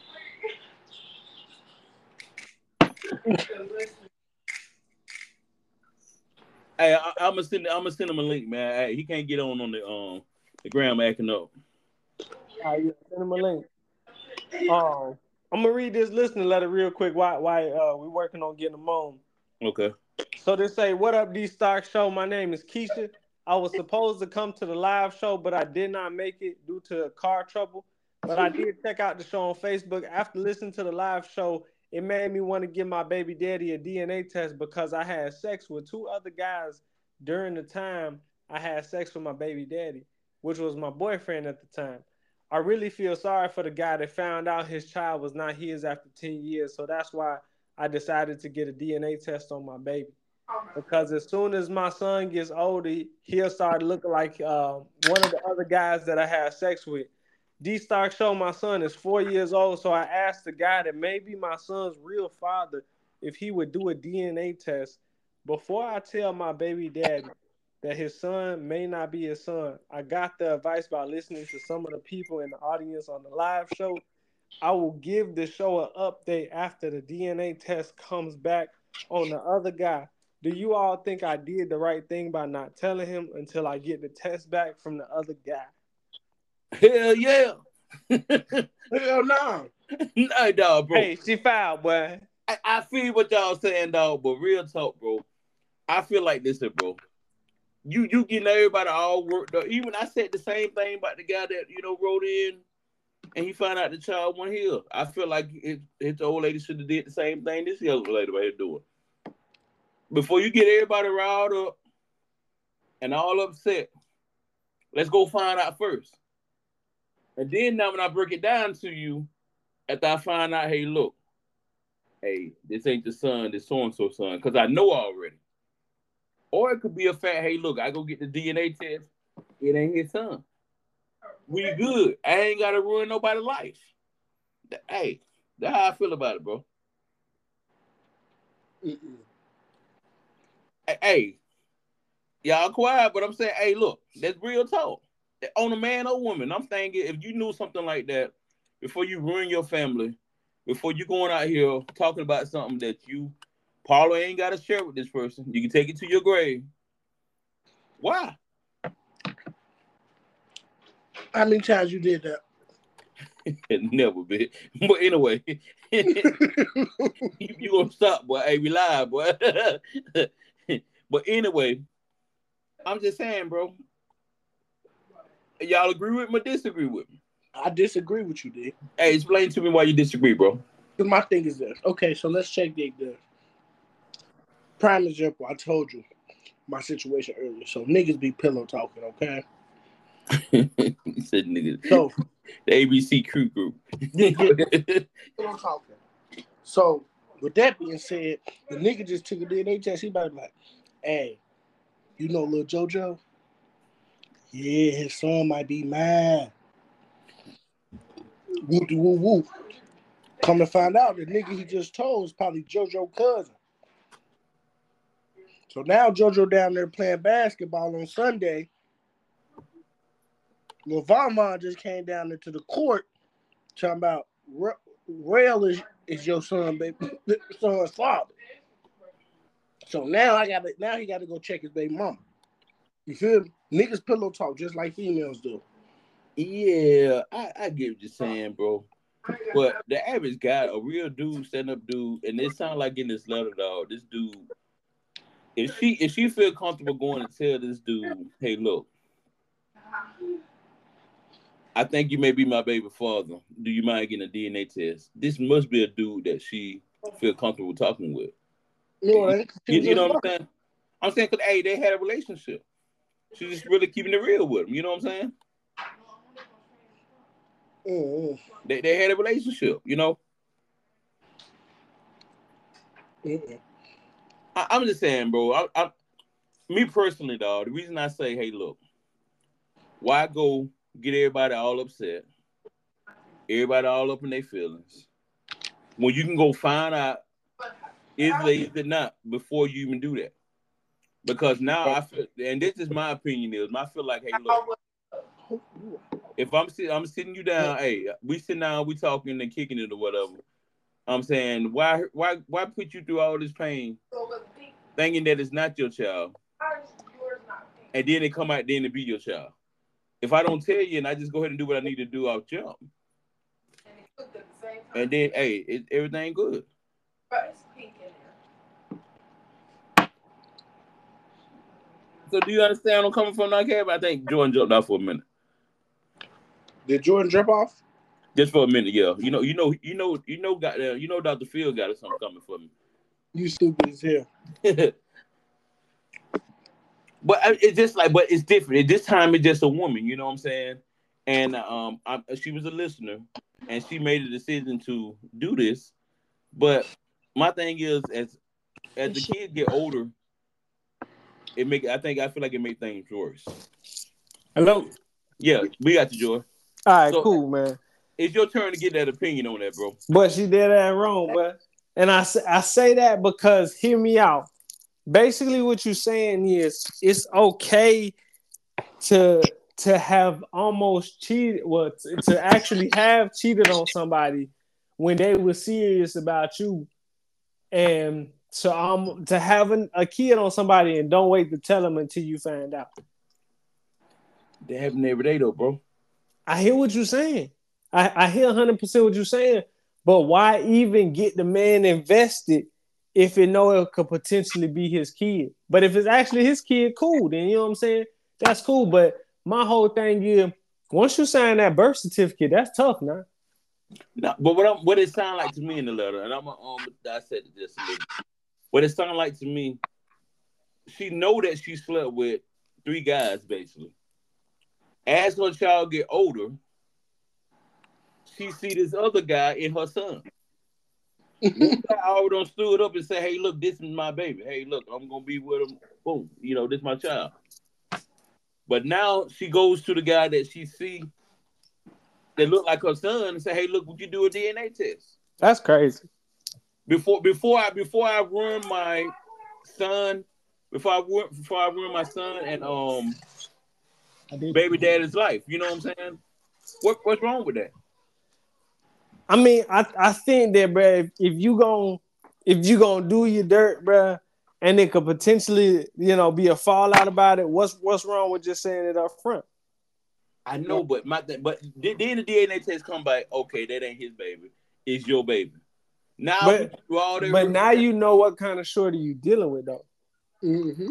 Hey, I, I'm gonna send. I'm gonna send him a link, man. Hey, he can't get on on the um the gram acting up. All right, yeah, send him a link. Um, I'm gonna read this listener letter real quick. Why? Why? Uh, we working on getting them on. Okay. So they say, "What up, D Stock Show? My name is Keisha. I was supposed to come to the live show, but I did not make it due to car trouble. But I did check out the show on Facebook. After listening to the live show, it made me want to give my baby daddy a D N A test because I had sex with two other guys during the time I had sex with my baby daddy, which was my boyfriend at the time. I really feel sorry for the guy that found out his child was not his after ten years. So that's why I decided to get a D N A test on my baby. Because as soon as my son gets older, he'll start looking like uh, one of the other guys that I had sex with. D-Stock Show, my son is four years old, so I asked the guy that may be my son's real father if he would do a D N A test before I tell my baby daddy that his son may not be his son. I got the advice by listening to some of the people in the audience on the live show. I will give the show an update after the D N A test comes back on the other guy. Do you all think I did the right thing by not telling him until I get the test back from the other guy? Hell yeah. Hell no. No, dog, bro. Hey, she fouled, boy. I, I feel what y'all saying, dog, but real talk, bro. I feel like this, bro. You you getting everybody all worked up. Even I said the same thing about the guy that, you know, wrote in and he found out the child wasn't here. I feel like his, his old lady should have did the same thing this young lady right here doing. Before you get everybody riled up and all upset, let's go find out first. And then now when I break it down to you, after I find out, hey, look, hey, this ain't the son, this so-and-so son, because I know already. Or it could be a fact, hey, look, I go get the D N A test, it ain't his son. We good. I ain't got to ruin nobody's life. Hey, that's how I feel about it, bro. Mm-mm. Hey, y'all quiet, but I'm saying, hey, look, that's real talk. On a man or woman, I'm thinking if you knew something like that before you ruin your family, before you going out here talking about something that you probably ain't got to share with this person, you can take it to your grave. Why? How many times you did that? Never been. But anyway, you, you gonna stop, boy. Hey, we live, boy. But anyway, I'm just saying, bro. Y'all agree with me or disagree with me? I disagree with you, D. Hey, explain to me why you disagree, bro. My thing is this. Okay, so let's check the this. Prime example, I told you my situation earlier. So niggas be pillow talking, okay? He said niggas. So the A B C crew group. Pillow talking. So with that being said, the nigga just took a D N A test. He about to be like, hey, you know Lil JoJo? Yeah, his son might be mine. Woo woo woo. Come to find out, the nigga he just told is probably JoJo cousin. So now JoJo down there playing basketball on Sunday. Lil Vaughn just came down there to the court talking about Rail is, is your son, baby, son's father. So now I got now he got to go check his baby mama. You feel me? Niggas pillow talk just like females do. Yeah, I, I get what you're saying, bro. But the average guy, a real dude, stand-up dude, and it sounds like in this letter, dog, this dude, if she if she feel comfortable going to tell this dude, hey, look, I think you may be my baby father. Do you mind getting a D N A test? This must be a dude that she feel comfortable talking with. No, you, you, you know what I'm saying? I'm saying because hey, they had a relationship. She's just really keeping it real with him. You know what I'm saying? Mm-hmm. They they had a relationship. You know. Mm-hmm. I, I'm just saying, bro. I, I, me personally, dog. The reason I say, hey, look, why go get everybody all upset, everybody all up in their feelings, when you can go find out is it is it not before you even do that? Because now I feel, and this is my opinion is, I feel like, hey, look, if I'm sitting, I'm sitting you down, hey, we sitting down, we talking and kicking it or whatever. I'm saying, why, why, why put you through all this pain, thinking that it's not your child, and then it come out then to be your child? If I don't tell you and I just go ahead and do what I need to do, I'll jump. And then, hey, it, everything good. So do you understand where I'm coming from now, Kev? I think Jordan jumped off for a minute. Did Jordan jump off? Just for a minute, yeah. You know, you know, you know, you know, got uh, you know, Doctor Phil got something coming for me. You stupid as hell. But it's just like, but it's different. At this time, it's just a woman. You know what I'm saying? And um, I, she was a listener, and she made a decision to do this. But my thing is, as as the kids get older, it make I think I feel like it make things worse. Hello. Yeah, we got you, Joy. All right, so, cool, man. It's your turn to get that opinion on that, bro. But she did that wrong, but and I I say that because hear me out. Basically, what you're saying is it's okay to to have almost cheated, well, to, to actually have cheated on somebody when they were serious about you, and so um to having a kid on somebody and don't wait to tell them until you find out. They happen every day, though, bro. I hear what you're saying. I, I hear one hundred percent what you're saying, but why even get the man invested if it know it could potentially be his kid? But if it's actually his kid, cool. Then you know what I'm saying? That's cool. But my whole thing is, once you sign that birth certificate, that's tough, now. No, but what I'm, what it sound like to me in the letter, and I'm gonna um, dissect it just a little. What it sound like to me, she know that she slept with three guys, basically. As her child get older, she see this other guy in her son. One guy already done stood up and say, hey, look, this is my baby. Hey, look, I'm going to be with him. Boom. You know, this is my child. But now she goes to the guy that she see that look like her son and say, hey, look, would you do a D N A test? That's crazy. Before before I before I ruin my son, before I before I ruin my son and um baby daddy's life. You know what I'm saying? What what's wrong with that? I mean, I, I think that, bro, if, if you gon' if you gonna do your dirt, bro, and it could potentially, you know, be a fallout about it, what's what's wrong with just saying it up front? I know, but my th- but then the D N A test come back. Okay, that ain't his baby. It's your baby. Now, but, all but now you know what kind of shorty you dealing with, though. Mm-hmm.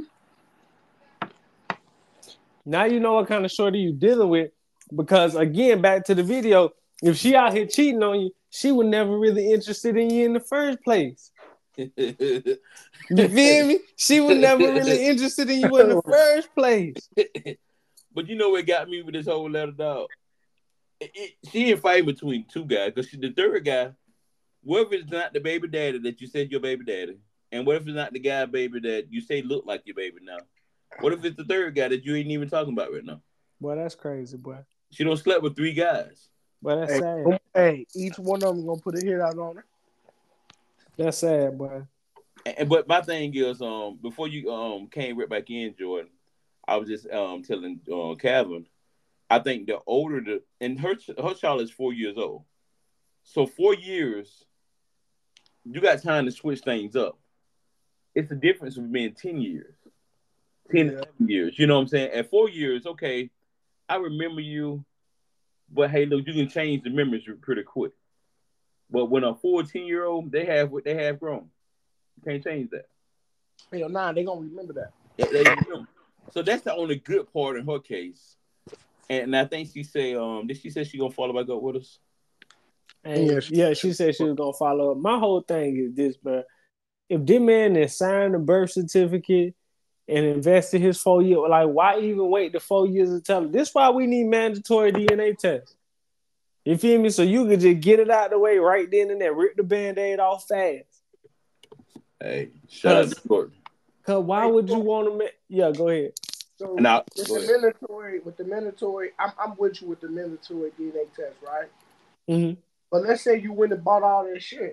Now you know what kind of shorty you dealing with, because again, back to the video, if she out here cheating on you, she was never really interested in you in the first place. You feel me? She was never really interested in you in the first place. But you know what got me with this whole letter, dog? It, it, she in fight between two guys, because the third guy, what if it's not the baby daddy that you said your baby daddy? And what if it's not the guy, baby, that you say look like your baby now? What if it's the third guy that you ain't even talking about right now? Boy, that's crazy, boy. She don't slept with three guys. Boy, that's hey, sad. Hey, each one of them gonna put a hit out on her. That's sad, boy. And, but my thing is, um, before you um came right back in, Jordan, I was just um telling uh, Calvin, I think the older the and her her child is four years old, so four years, you got time to switch things up. It's the difference of being ten years, ten yeah. eleven years. You know what I'm saying? At four years, okay, I remember you, but hey, look, you can change the memories pretty quick. But when a fourteen year old, they have what they have grown. You can't change that. Hell nah, they gonna remember that. They, they remember. So that's the only good part in her case. And I think she say, um, did she say she gonna follow back up with us? And yeah, she, yeah, she said she was gonna follow up. My whole thing is this, bro. If this man has signed a birth certificate and invested his four years, like why even wait the four years to tell him? This is why we need mandatory D N A tests. You feel me? So you could just get it out of the way right then and there, rip the Band-Aid off fast. Hey, shout out to Courtney. Cause why would you want to? Ma- yeah, go ahead. So now, with go the ahead. mandatory, with the mandatory, I'm I'm with you with the mandatory D N A test, right? Mm-hmm. But let's say you went and bought all that shit.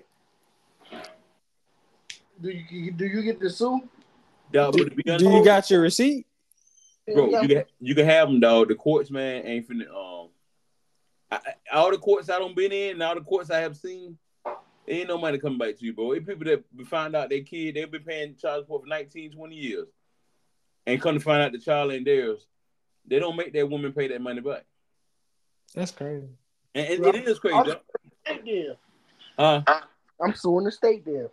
Do you do you get to sue? Dog, Do, do do you got your receipt? Bro, you can you can have them, dog. The courts, man, ain't finna. Um, I, all the courts I don't been in, and all the courts I have seen, ain't no money coming back to you, bro. It's people that find out their kid, they've been paying child support for nineteen, twenty years, and come to find out the child ain't theirs. They don't make that woman pay that money back. That's crazy. And, and it is crazy, dog. Huh? I'm suing the state there.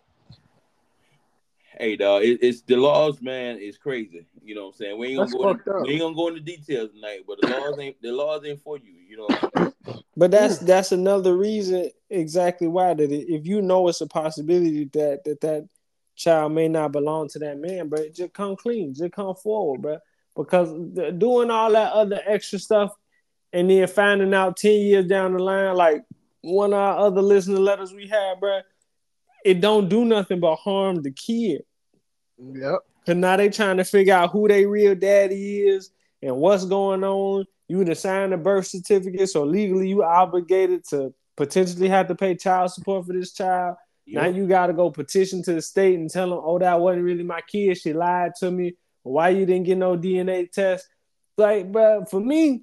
Hey, dog, it, it's the laws, man. It's crazy. You know what I'm saying? We ain't gonna That's go. Into, fucked up. we ain't gonna go into details tonight, but the laws ain't the laws ain't for you. You know what I'm saying? But that's that's another reason exactly why that if you know it's a possibility that that that child may not belong to that man, bro, just come clean, just come forward, bro. Because the, doing all that other extra stuff and then finding out ten years down the line, like one of our other listener letters we had, bro, it don't do nothing but harm the kid. Yep. Cause now they trying to figure out who their real daddy is and what's going on. You would sign a birth certificate, so legally you obligated to potentially have to pay child support for this child. Yep. Now you got to go petition to the state and tell them, oh, that wasn't really my kid. She lied to me. Why you didn't get no D N A test? Like, bro, for me,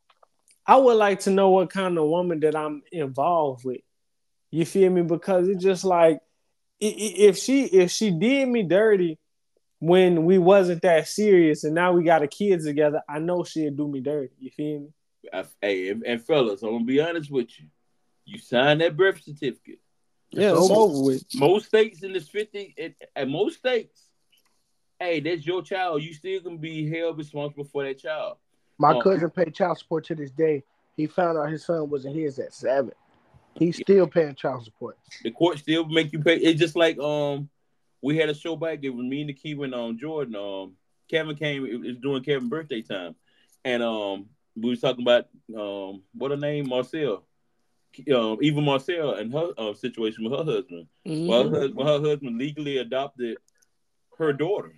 I would like to know what kind of woman that I'm involved with. You feel me? Because it's just like, if she if she did me dirty when we wasn't that serious and now we got a kid together, I know she'll do me dirty. You feel me? I, hey, and, and fellas, I'm gonna be honest with you. You signed that birth certificate. Yeah, it's, it's over, over with. Most states in this fifty, at most states, hey, that's your child. You still gonna be held responsible for that child. My um, cousin paid child support to this day. He found out his son wasn't his at seven. He's still paying child support. The court still make you pay. It's just like um, we had a show back there with me and the Key and um Jordan. Um, Kevin came. It was during Kevin's birthday time, and um, we was talking about um, what her name, Marcel. Um, even Marcel and her uh, situation with her husband. Mm-hmm. Well, her, when her husband legally adopted her daughter,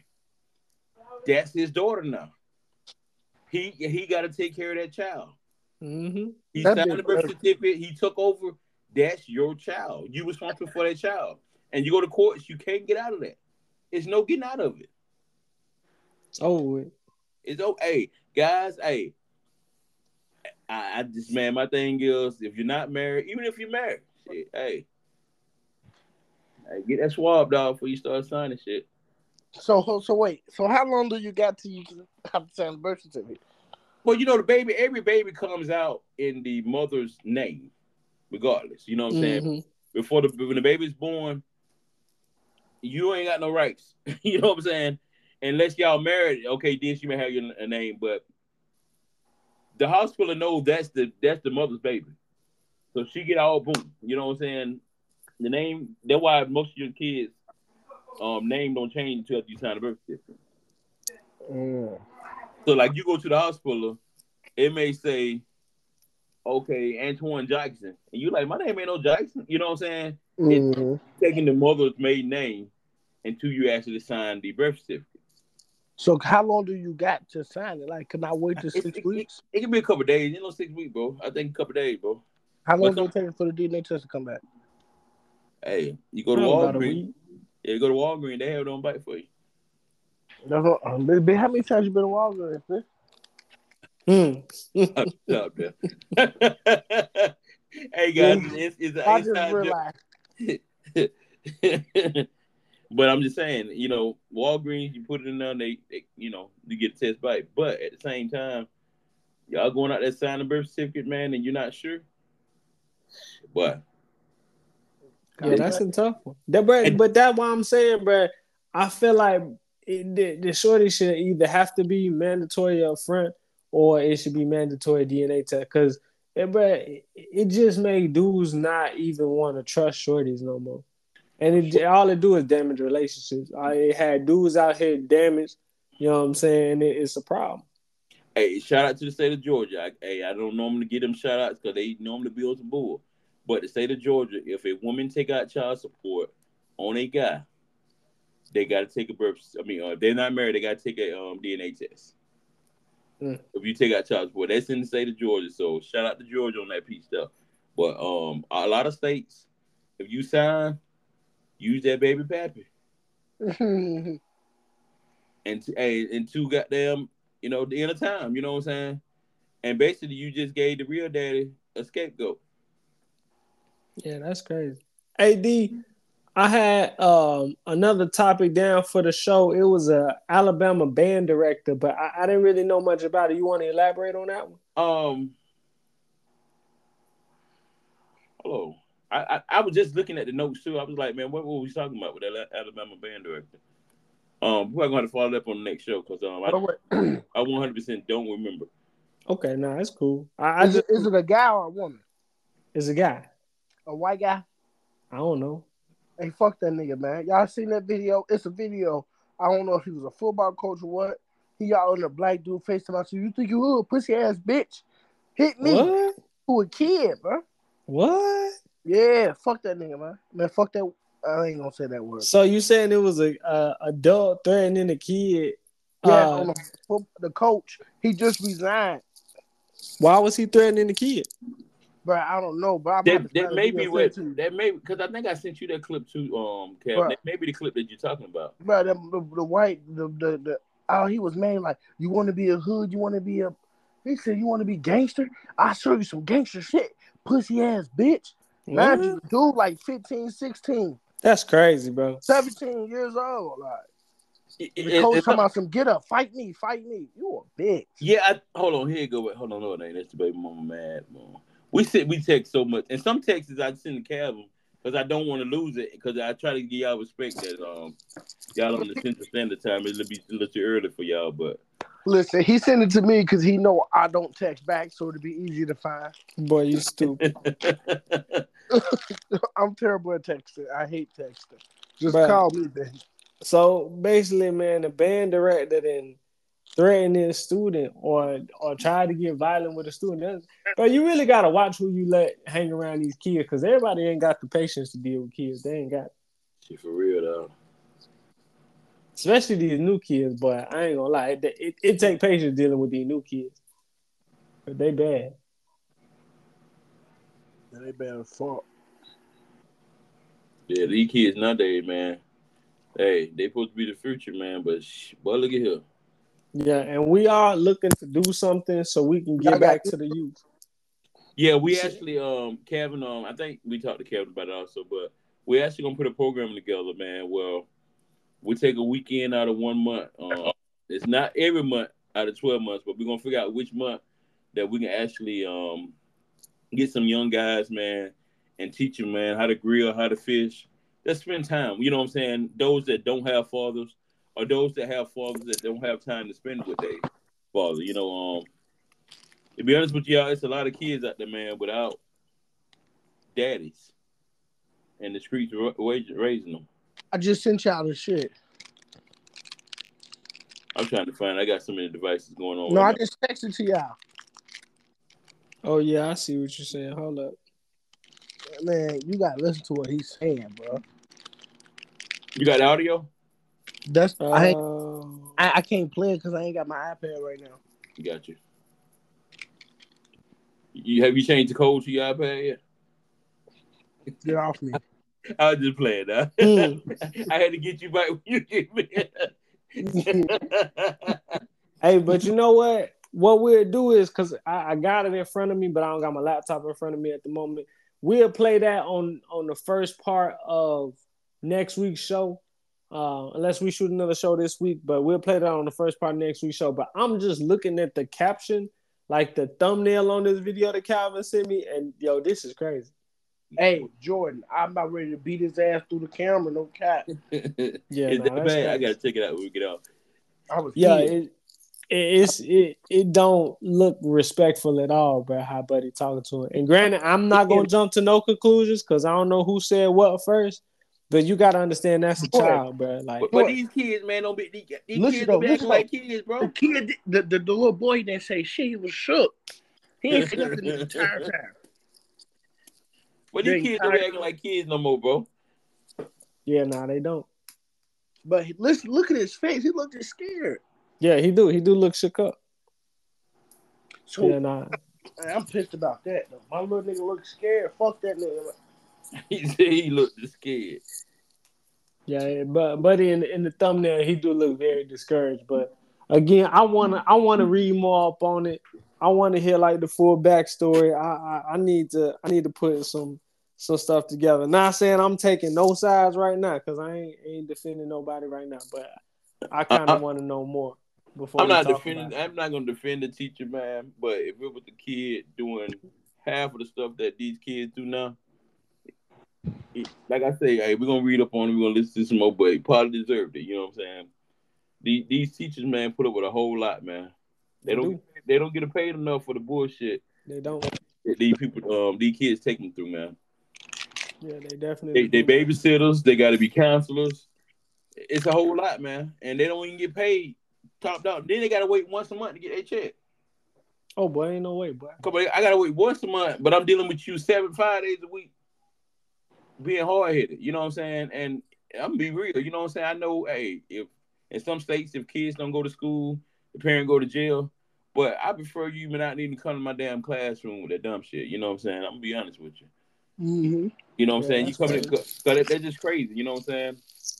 that's his daughter now. He he got to take care of that child. Mm-hmm. He That'd signed the birth certificate. He took over. That's your child. You responsible for that child. And you go to courts, you can't get out of that. There's no getting out of it. Oh, it's oh, hey guys, hey. I, I just man, my thing is, if you're not married, even if you're married, shit, hey, hey, get that swab, dog, before you start signing shit. So, so wait. So, how long do you got till you can have to sign the birth certificate? Well, you know, the baby, every baby comes out in the mother's name, regardless. You know what I'm mm-hmm. saying? Before the when the baby's born, you ain't got no rights. You know what I'm saying? Unless y'all married, okay, then she may have your a name, but the hospital knows that's the that's the mother's baby. So she get all boom. You know what I'm saying? The name, that's why most of your kids' um name don't change until you sign a birth certificate. Mm. So, like, you go to the hospital, it may say, okay, Antoine Jackson. And you like, my name ain't no Jackson. You know what I'm saying? Mm-hmm. It's taking the mother's maiden name until you actually sign the birth certificate. So, how long do you got to sign it? Like, can I wait to six it, weeks? It, it can be a couple of days. You know, six weeks, bro. I think a couple of days, bro. How long does it take for the D N A test to come back? Hey, you go to Walgreens. Yeah, you go to Walgreens. They have it on bite for you. That's what, um, baby, how many times you been to Walgreens, man? Hmm. Stop there. Hey guys, it's, it's an I just realized. But I'm just saying, you know, Walgreens, you put it in there, they, they you know, you get a test bite. But at the same time, y'all going out there signing a birth certificate, man, and you're not sure. But yeah, that's a tough one. That, bro, and, but that's why I'm saying, bro. I feel like it, the, the shorty should either have to be mandatory up front, or it should be mandatory D N A test. Because it, it, it just made dudes not even want to trust shorties no more. And it, all it do is damage relationships. I it had dudes out here damaged, you know what I'm saying? And it, it's a problem. Hey, shout out to the state of Georgia. I, hey, I don't normally give them shout outs because they normally be on the board. But the state of Georgia, if a woman take out child support on a guy, they got to take a birth. I mean, uh, if they're not married, they got to take a um, D N A test. Mm. If you take out child support, that's in the state of Georgia. So shout out to Georgia on that piece stuff. But um, a lot of states, if you sign, use that baby pappy. and t- hey, and two goddamn, you know, the end of time. You know what I'm saying? And basically, you just gave the real daddy a scapegoat. Yeah, that's crazy. A D, I had um, another topic down for the show. It was a Alabama band director, but I, I didn't really know much about it. You want to elaborate on that one? Um, hello. I, I, I was just looking at the notes too. I was like, man, what were we talking about with that Alabama band director? Um, we're going to follow up on the next show because um, I, I one hundred percent don't remember. Okay, no, nah, that's cool. I, I is, just, it, is it a guy or a woman? It's a guy. A white guy? I don't know. Hey, fuck that nigga, man. Y'all seen that video? It's a video. I don't know if he was a football coach or what. He out on a black dude FaceTime. I said, you think you a pussy ass bitch? Hit me. What? Who a kid, bro? What? Yeah, fuck that nigga, man. Man, fuck that. I ain't gonna say that word. So you saying it was a, a adult threatening a kid? Yeah, uh, on the, the coach. He just resigned. Why was he threatening the kid? But I don't know. But I'm that, that may be what that may because I think I sent you that clip too, um, Kevin. That may be the clip that you're talking about. But the, the, the white, the, the the oh, he was made like, you want to be a hood, you want to be a. He said, you want to be gangster? I'll show you some gangster shit, pussy ass bitch. Now you dude like fifteen, sixteen. That's crazy, bro. seventeen years old, like. It, the coach it, talking about some get up, fight me, fight me. You a bitch. Yeah, I, hold on, here you go. Hold on, no, it ain't. That's the baby mama mad, man. We sit, we text so much, and some texts I send to Calvin because I don't want to lose it because I try to give y'all respect that um y'all on the Central Standard Time. It'll be a little too early for y'all, but listen, he sent it to me because he know I don't text back, so it'll be easy to find. Boy, you stupid. I'm terrible at texting. I hate texting. Just but, call me then. So basically, man, the band director then threatened his student or or tried to get violent with a student. But you really gotta watch who you let hang around these kids because everybody ain't got the patience to deal with kids. They ain't got. Shit for real though. Especially these new kids, but I ain't gonna lie, it, it, it take patience dealing with these new kids. But they bad. Yeah, they bad as fuck. Yeah, these kids nowadays, man. Hey, they supposed to be the future, man. But sh- boy, look at here. Yeah, and we are looking to do something so we can get back to the youth. Yeah, we actually, um, Kevin, um, I think we talked to Kevin about it also, but we're actually gonna put a program together, man. Well, we take a weekend out of one month. Um, it's not every month out of twelve months, but we're gonna figure out which month that we can actually um get some young guys, man, and teach them, man, how to grill, how to fish. Just spend time. You know what I'm saying? Those that don't have fathers. Or those that have fathers that don't have time to spend with their father. You know, um, to be honest with y'all, it's a lot of kids out there, man, without daddies. And the streets raising them. I just sent y'all the shit. I'm trying to find. I got so many devices going on. No, right I now. just texted to y'all. Oh, yeah, I see what you're saying. Hold up. Man, you got to listen to what he's saying, bro. You got audio? That's uh, I, I I can't play it because I ain't got my iPad right now. Got you. You have you changed the code to your iPad yet? Get off me. I was just playing now. Mm. I had to get you back when you get me. Hey, but you know what? What we'll do is because I, I got it in front of me, but I don't got my laptop in front of me at the moment. We'll play that on on the first part of next week's show. Uh, unless we shoot another show this week, but we'll play that on the first part of next week's show. But I'm just looking at the caption, like the thumbnail on this video that Calvin sent me, and yo, this is crazy. Hey, Jordan, I'm about ready to beat his ass through the camera, no cap. Yeah, is nah, that bad? crazy. I gotta check it out when we get off. I was yeah, it, it's it it don't look respectful at all, bro. How Buddy talking to him. And granted, I'm not gonna jump to no conclusions because I don't know who said what first. But you gotta understand that's a Boy. child, bro. Like, But, but these kids, man, don't be these, these Listen kids though, don't be listen acting though. like kids, bro. The kid, the, the, the little boy didn't say shit. He was shook. He ain't say nothing the entire time. But The these kids don't be entire- acting like kids no more, bro. yeah, nah, they don't. But he, listen, look at his face. He looked just scared. Yeah, he do. He do look shook up. So Yeah, nah. I'm pissed about that though. My little nigga look scared. Fuck that nigga. He said he looked scared. Yeah, but Buddy in the, in the thumbnail, he do look very discouraged. But again, I wanna I wanna read more up on it. I want to hear like the full backstory. I, I I need to I need to put some some stuff together. Not saying I'm taking no sides right now because I ain't ain't defending nobody right now. But I kind of want to know more before. I'm we not talk defending. about it. I'm not gonna defend the teacher, man. But if it was the kid doing half of the stuff that these kids do now, it, like I say, hey, we're gonna read up on it. We're gonna listen to some more, but he probably deserved it. You know what I'm saying? These these teachers, man, put up with a whole lot, man. They, they don't. Do. They don't get paid enough for the bullshit. They don't. That these people, um, these kids take them through, man. Yeah, they definitely. They, they babysitters. They got to be counselors. It's a whole lot, man, and they don't even get paid top down. Then they got to wait once a month to get their check. Oh boy, ain't no way, boy. Come on, I got to wait once a month, but I'm dealing with you seven, five days a week, being hard headed. You know what I'm saying? And I'm gonna be real. You know what I'm saying? I know, hey, if in some states, if kids don't go to school, the parent go to jail. But I prefer you not needing to come to my damn classroom with that dumb shit. You know what I'm saying? I'm going to be honest with you. Mm-hmm. You know what I'm Yeah, saying? You come in, because that, that's just crazy. You know what I'm saying?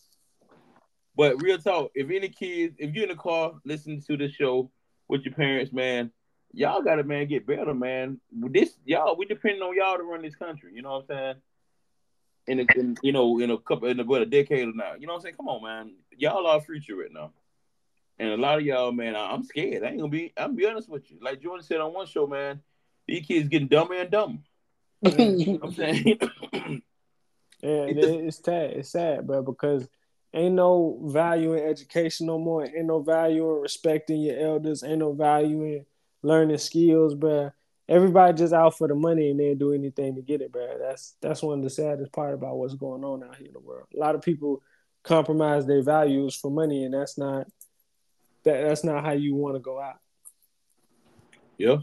But real talk, if any kids, if you're in the car listening to this show with your parents, man, y'all got to, man, get better, man. This, y'all, we depend on y'all to run this country. You know what I'm saying? In, a, in you know, in a couple, in about a decade or now. You know what I'm saying? Come on, man. Y'all are our future right now. And a lot of y'all, man, I'm scared. I ain't gonna be. I'm gonna be honest with you. Like Jordan said on one show, man, these kids getting dumber and dumber. You know I'm saying, yeah, it's, it's sad. It's sad, bro, because ain't no value in education no more. Ain't no value in respecting your elders. Ain't no value in learning skills, bro. Everybody just out for the money and they'll do anything to get it, bro. That's that's one of the saddest part about what's going on out here in the world. A lot of people compromise their values for money, and that's not. That that's not how you want to go out. Yeah,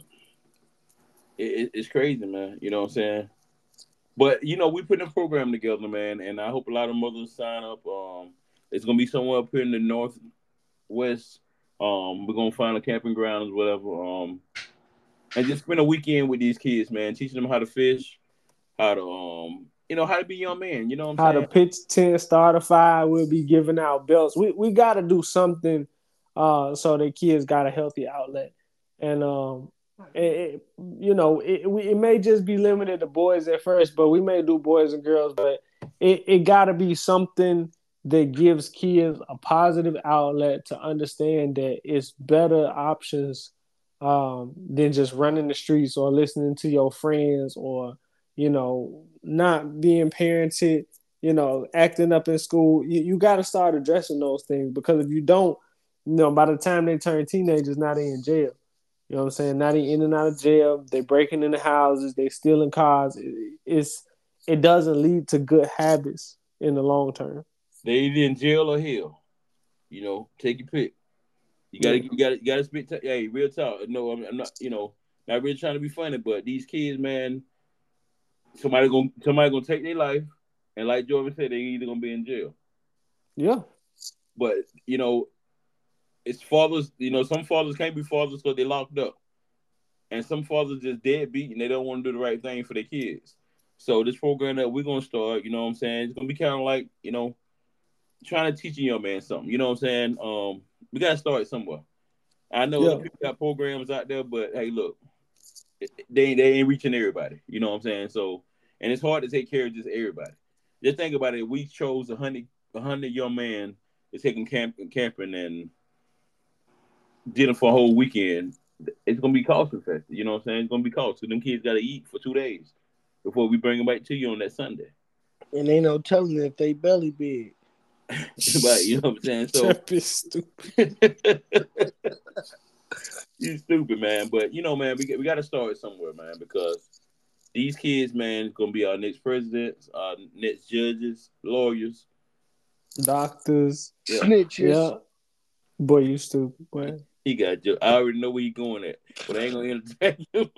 it, it, it's crazy, man. You know what I'm saying? But you know, we putting a program together, man, and I hope a lot of mothers sign up. Um, it's gonna be somewhere up here in the northwest. Um, we're gonna find a camping ground or whatever. Um, and just spend a weekend with these kids, man, teaching them how to fish, how to um, you know, how to be a young man. You know what I'm how saying? How to pitch tent, start a fire. We'll be giving out belts. We we got to do something. Uh, so the kids got a healthy outlet, and um, it, it, you know, it, we, it may just be limited to boys at first, but we may do boys and girls. But it, it got to be something that gives kids a positive outlet to understand that it's better options um, than just running the streets or listening to your friends or you know not being parented, you know, acting up in school. You, you got to start addressing those things because if you don't. You know, by the time they turn teenagers, now they in jail. You know what I'm saying? Now they in and out of jail. They breaking into houses. They stealing cars. It, it's it doesn't lead to good habits in the long term. They either in jail or hell. You know, take your pick. You gotta, yeah. you gotta, you gotta spit. T- hey, real talk. No, I'm, I'm not. You know, not really trying to be funny, but these kids, man, somebody gonna, somebody gonna take their life, and like Jordan said, they either gonna be in jail. Yeah. But you know. It's fathers, you know, some fathers can't be fathers because they're locked up. And some fathers just deadbeat and they don't want to do the right thing for their kids. So this program that we're going to start, you know what I'm saying, it's going to be kind of like, you know, trying to teach a young man something. You know what I'm saying? Um, we got to start somewhere. I know yeah. people got programs out there, but hey, look, they, they ain't reaching everybody. You know what I'm saying? So, and it's hard to take care of just everybody. Just think about it. We chose a hundred, a hundred young men to take them camp, camping and did it for a whole weekend. It's gonna be cost effective. You know what I'm saying? It's gonna be cost. So them kids gotta eat for two days before we bring them back to you on that Sunday. And ain't no telling if they belly big. But you know what I'm saying? So that be stupid. You stupid, man. But you know, man, we we got to start somewhere, man, because these kids, man, gonna be our next presidents, our next judges, lawyers, doctors, yeah. snitches. Yeah, boy, you stupid, boy. He got you. I already know where you going at, but I ain't gonna entertain you.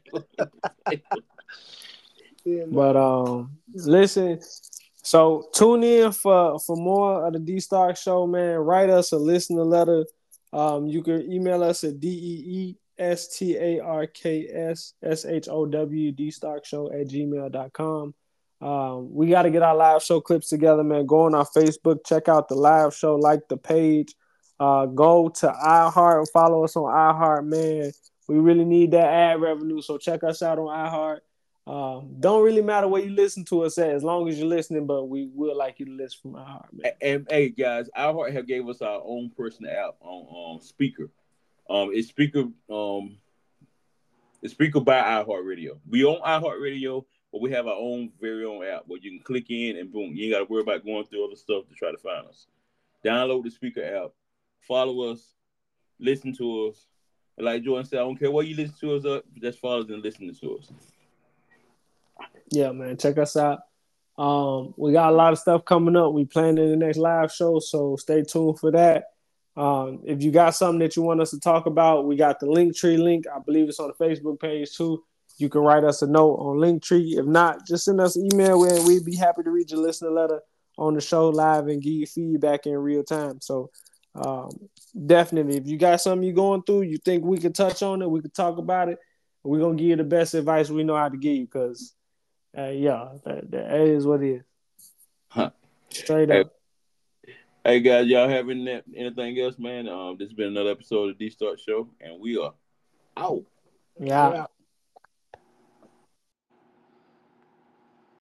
Yeah, no. But um, listen. So tune in for for more of the D Stark Show, man. Write us a listener letter. Um, you can email us at D E E S T A R K S S H O W D Stark Show at gmail dot com. Um, we got to get our live show clips together, man. Go on our Facebook, check out the live show, like the page. Uh, go to iHeart and follow us on iHeart, man. We really need that ad revenue, so check us out on iHeart. Um, don't really matter where you listen to us at, as long as you're listening, but we would like you to listen from iHeart, man. And, and hey, guys, iHeart have gave us our own personal app on um, Speaker. Um, it's Speaker. Um, it's Speaker by iHeartRadio. We own iHeartRadio, but we have our own very own app where you can click in and boom, you ain't got to worry about going through other stuff to try to find us. Download the Speaker app, follow us, listen to us. And like Jordan said, I don't care where you listen to us up, just follow us and listen to us. Yeah, man, check us out. Um, we got a lot of stuff coming up. We planning the next live show, so stay tuned for that. Um, if you got something that you want us to talk about, we got the Linktree link. I believe it's on the Facebook page too. You can write us a note on Linktree. If not, just send us an email and we'd be happy to read your listener letter on the show live and give you feedback in real time. So um, definitely, if you got something you're going through, you think we could touch on it, we could talk about it. We're going to give you the best advice we know how to give you because, uh, yeah, that, that is what it is. Huh. Straight hey, up. Hey, guys, y'all have any, anything else, man? Um, this has been another episode of the D Start Show, and we are out. Yeah. Yeah.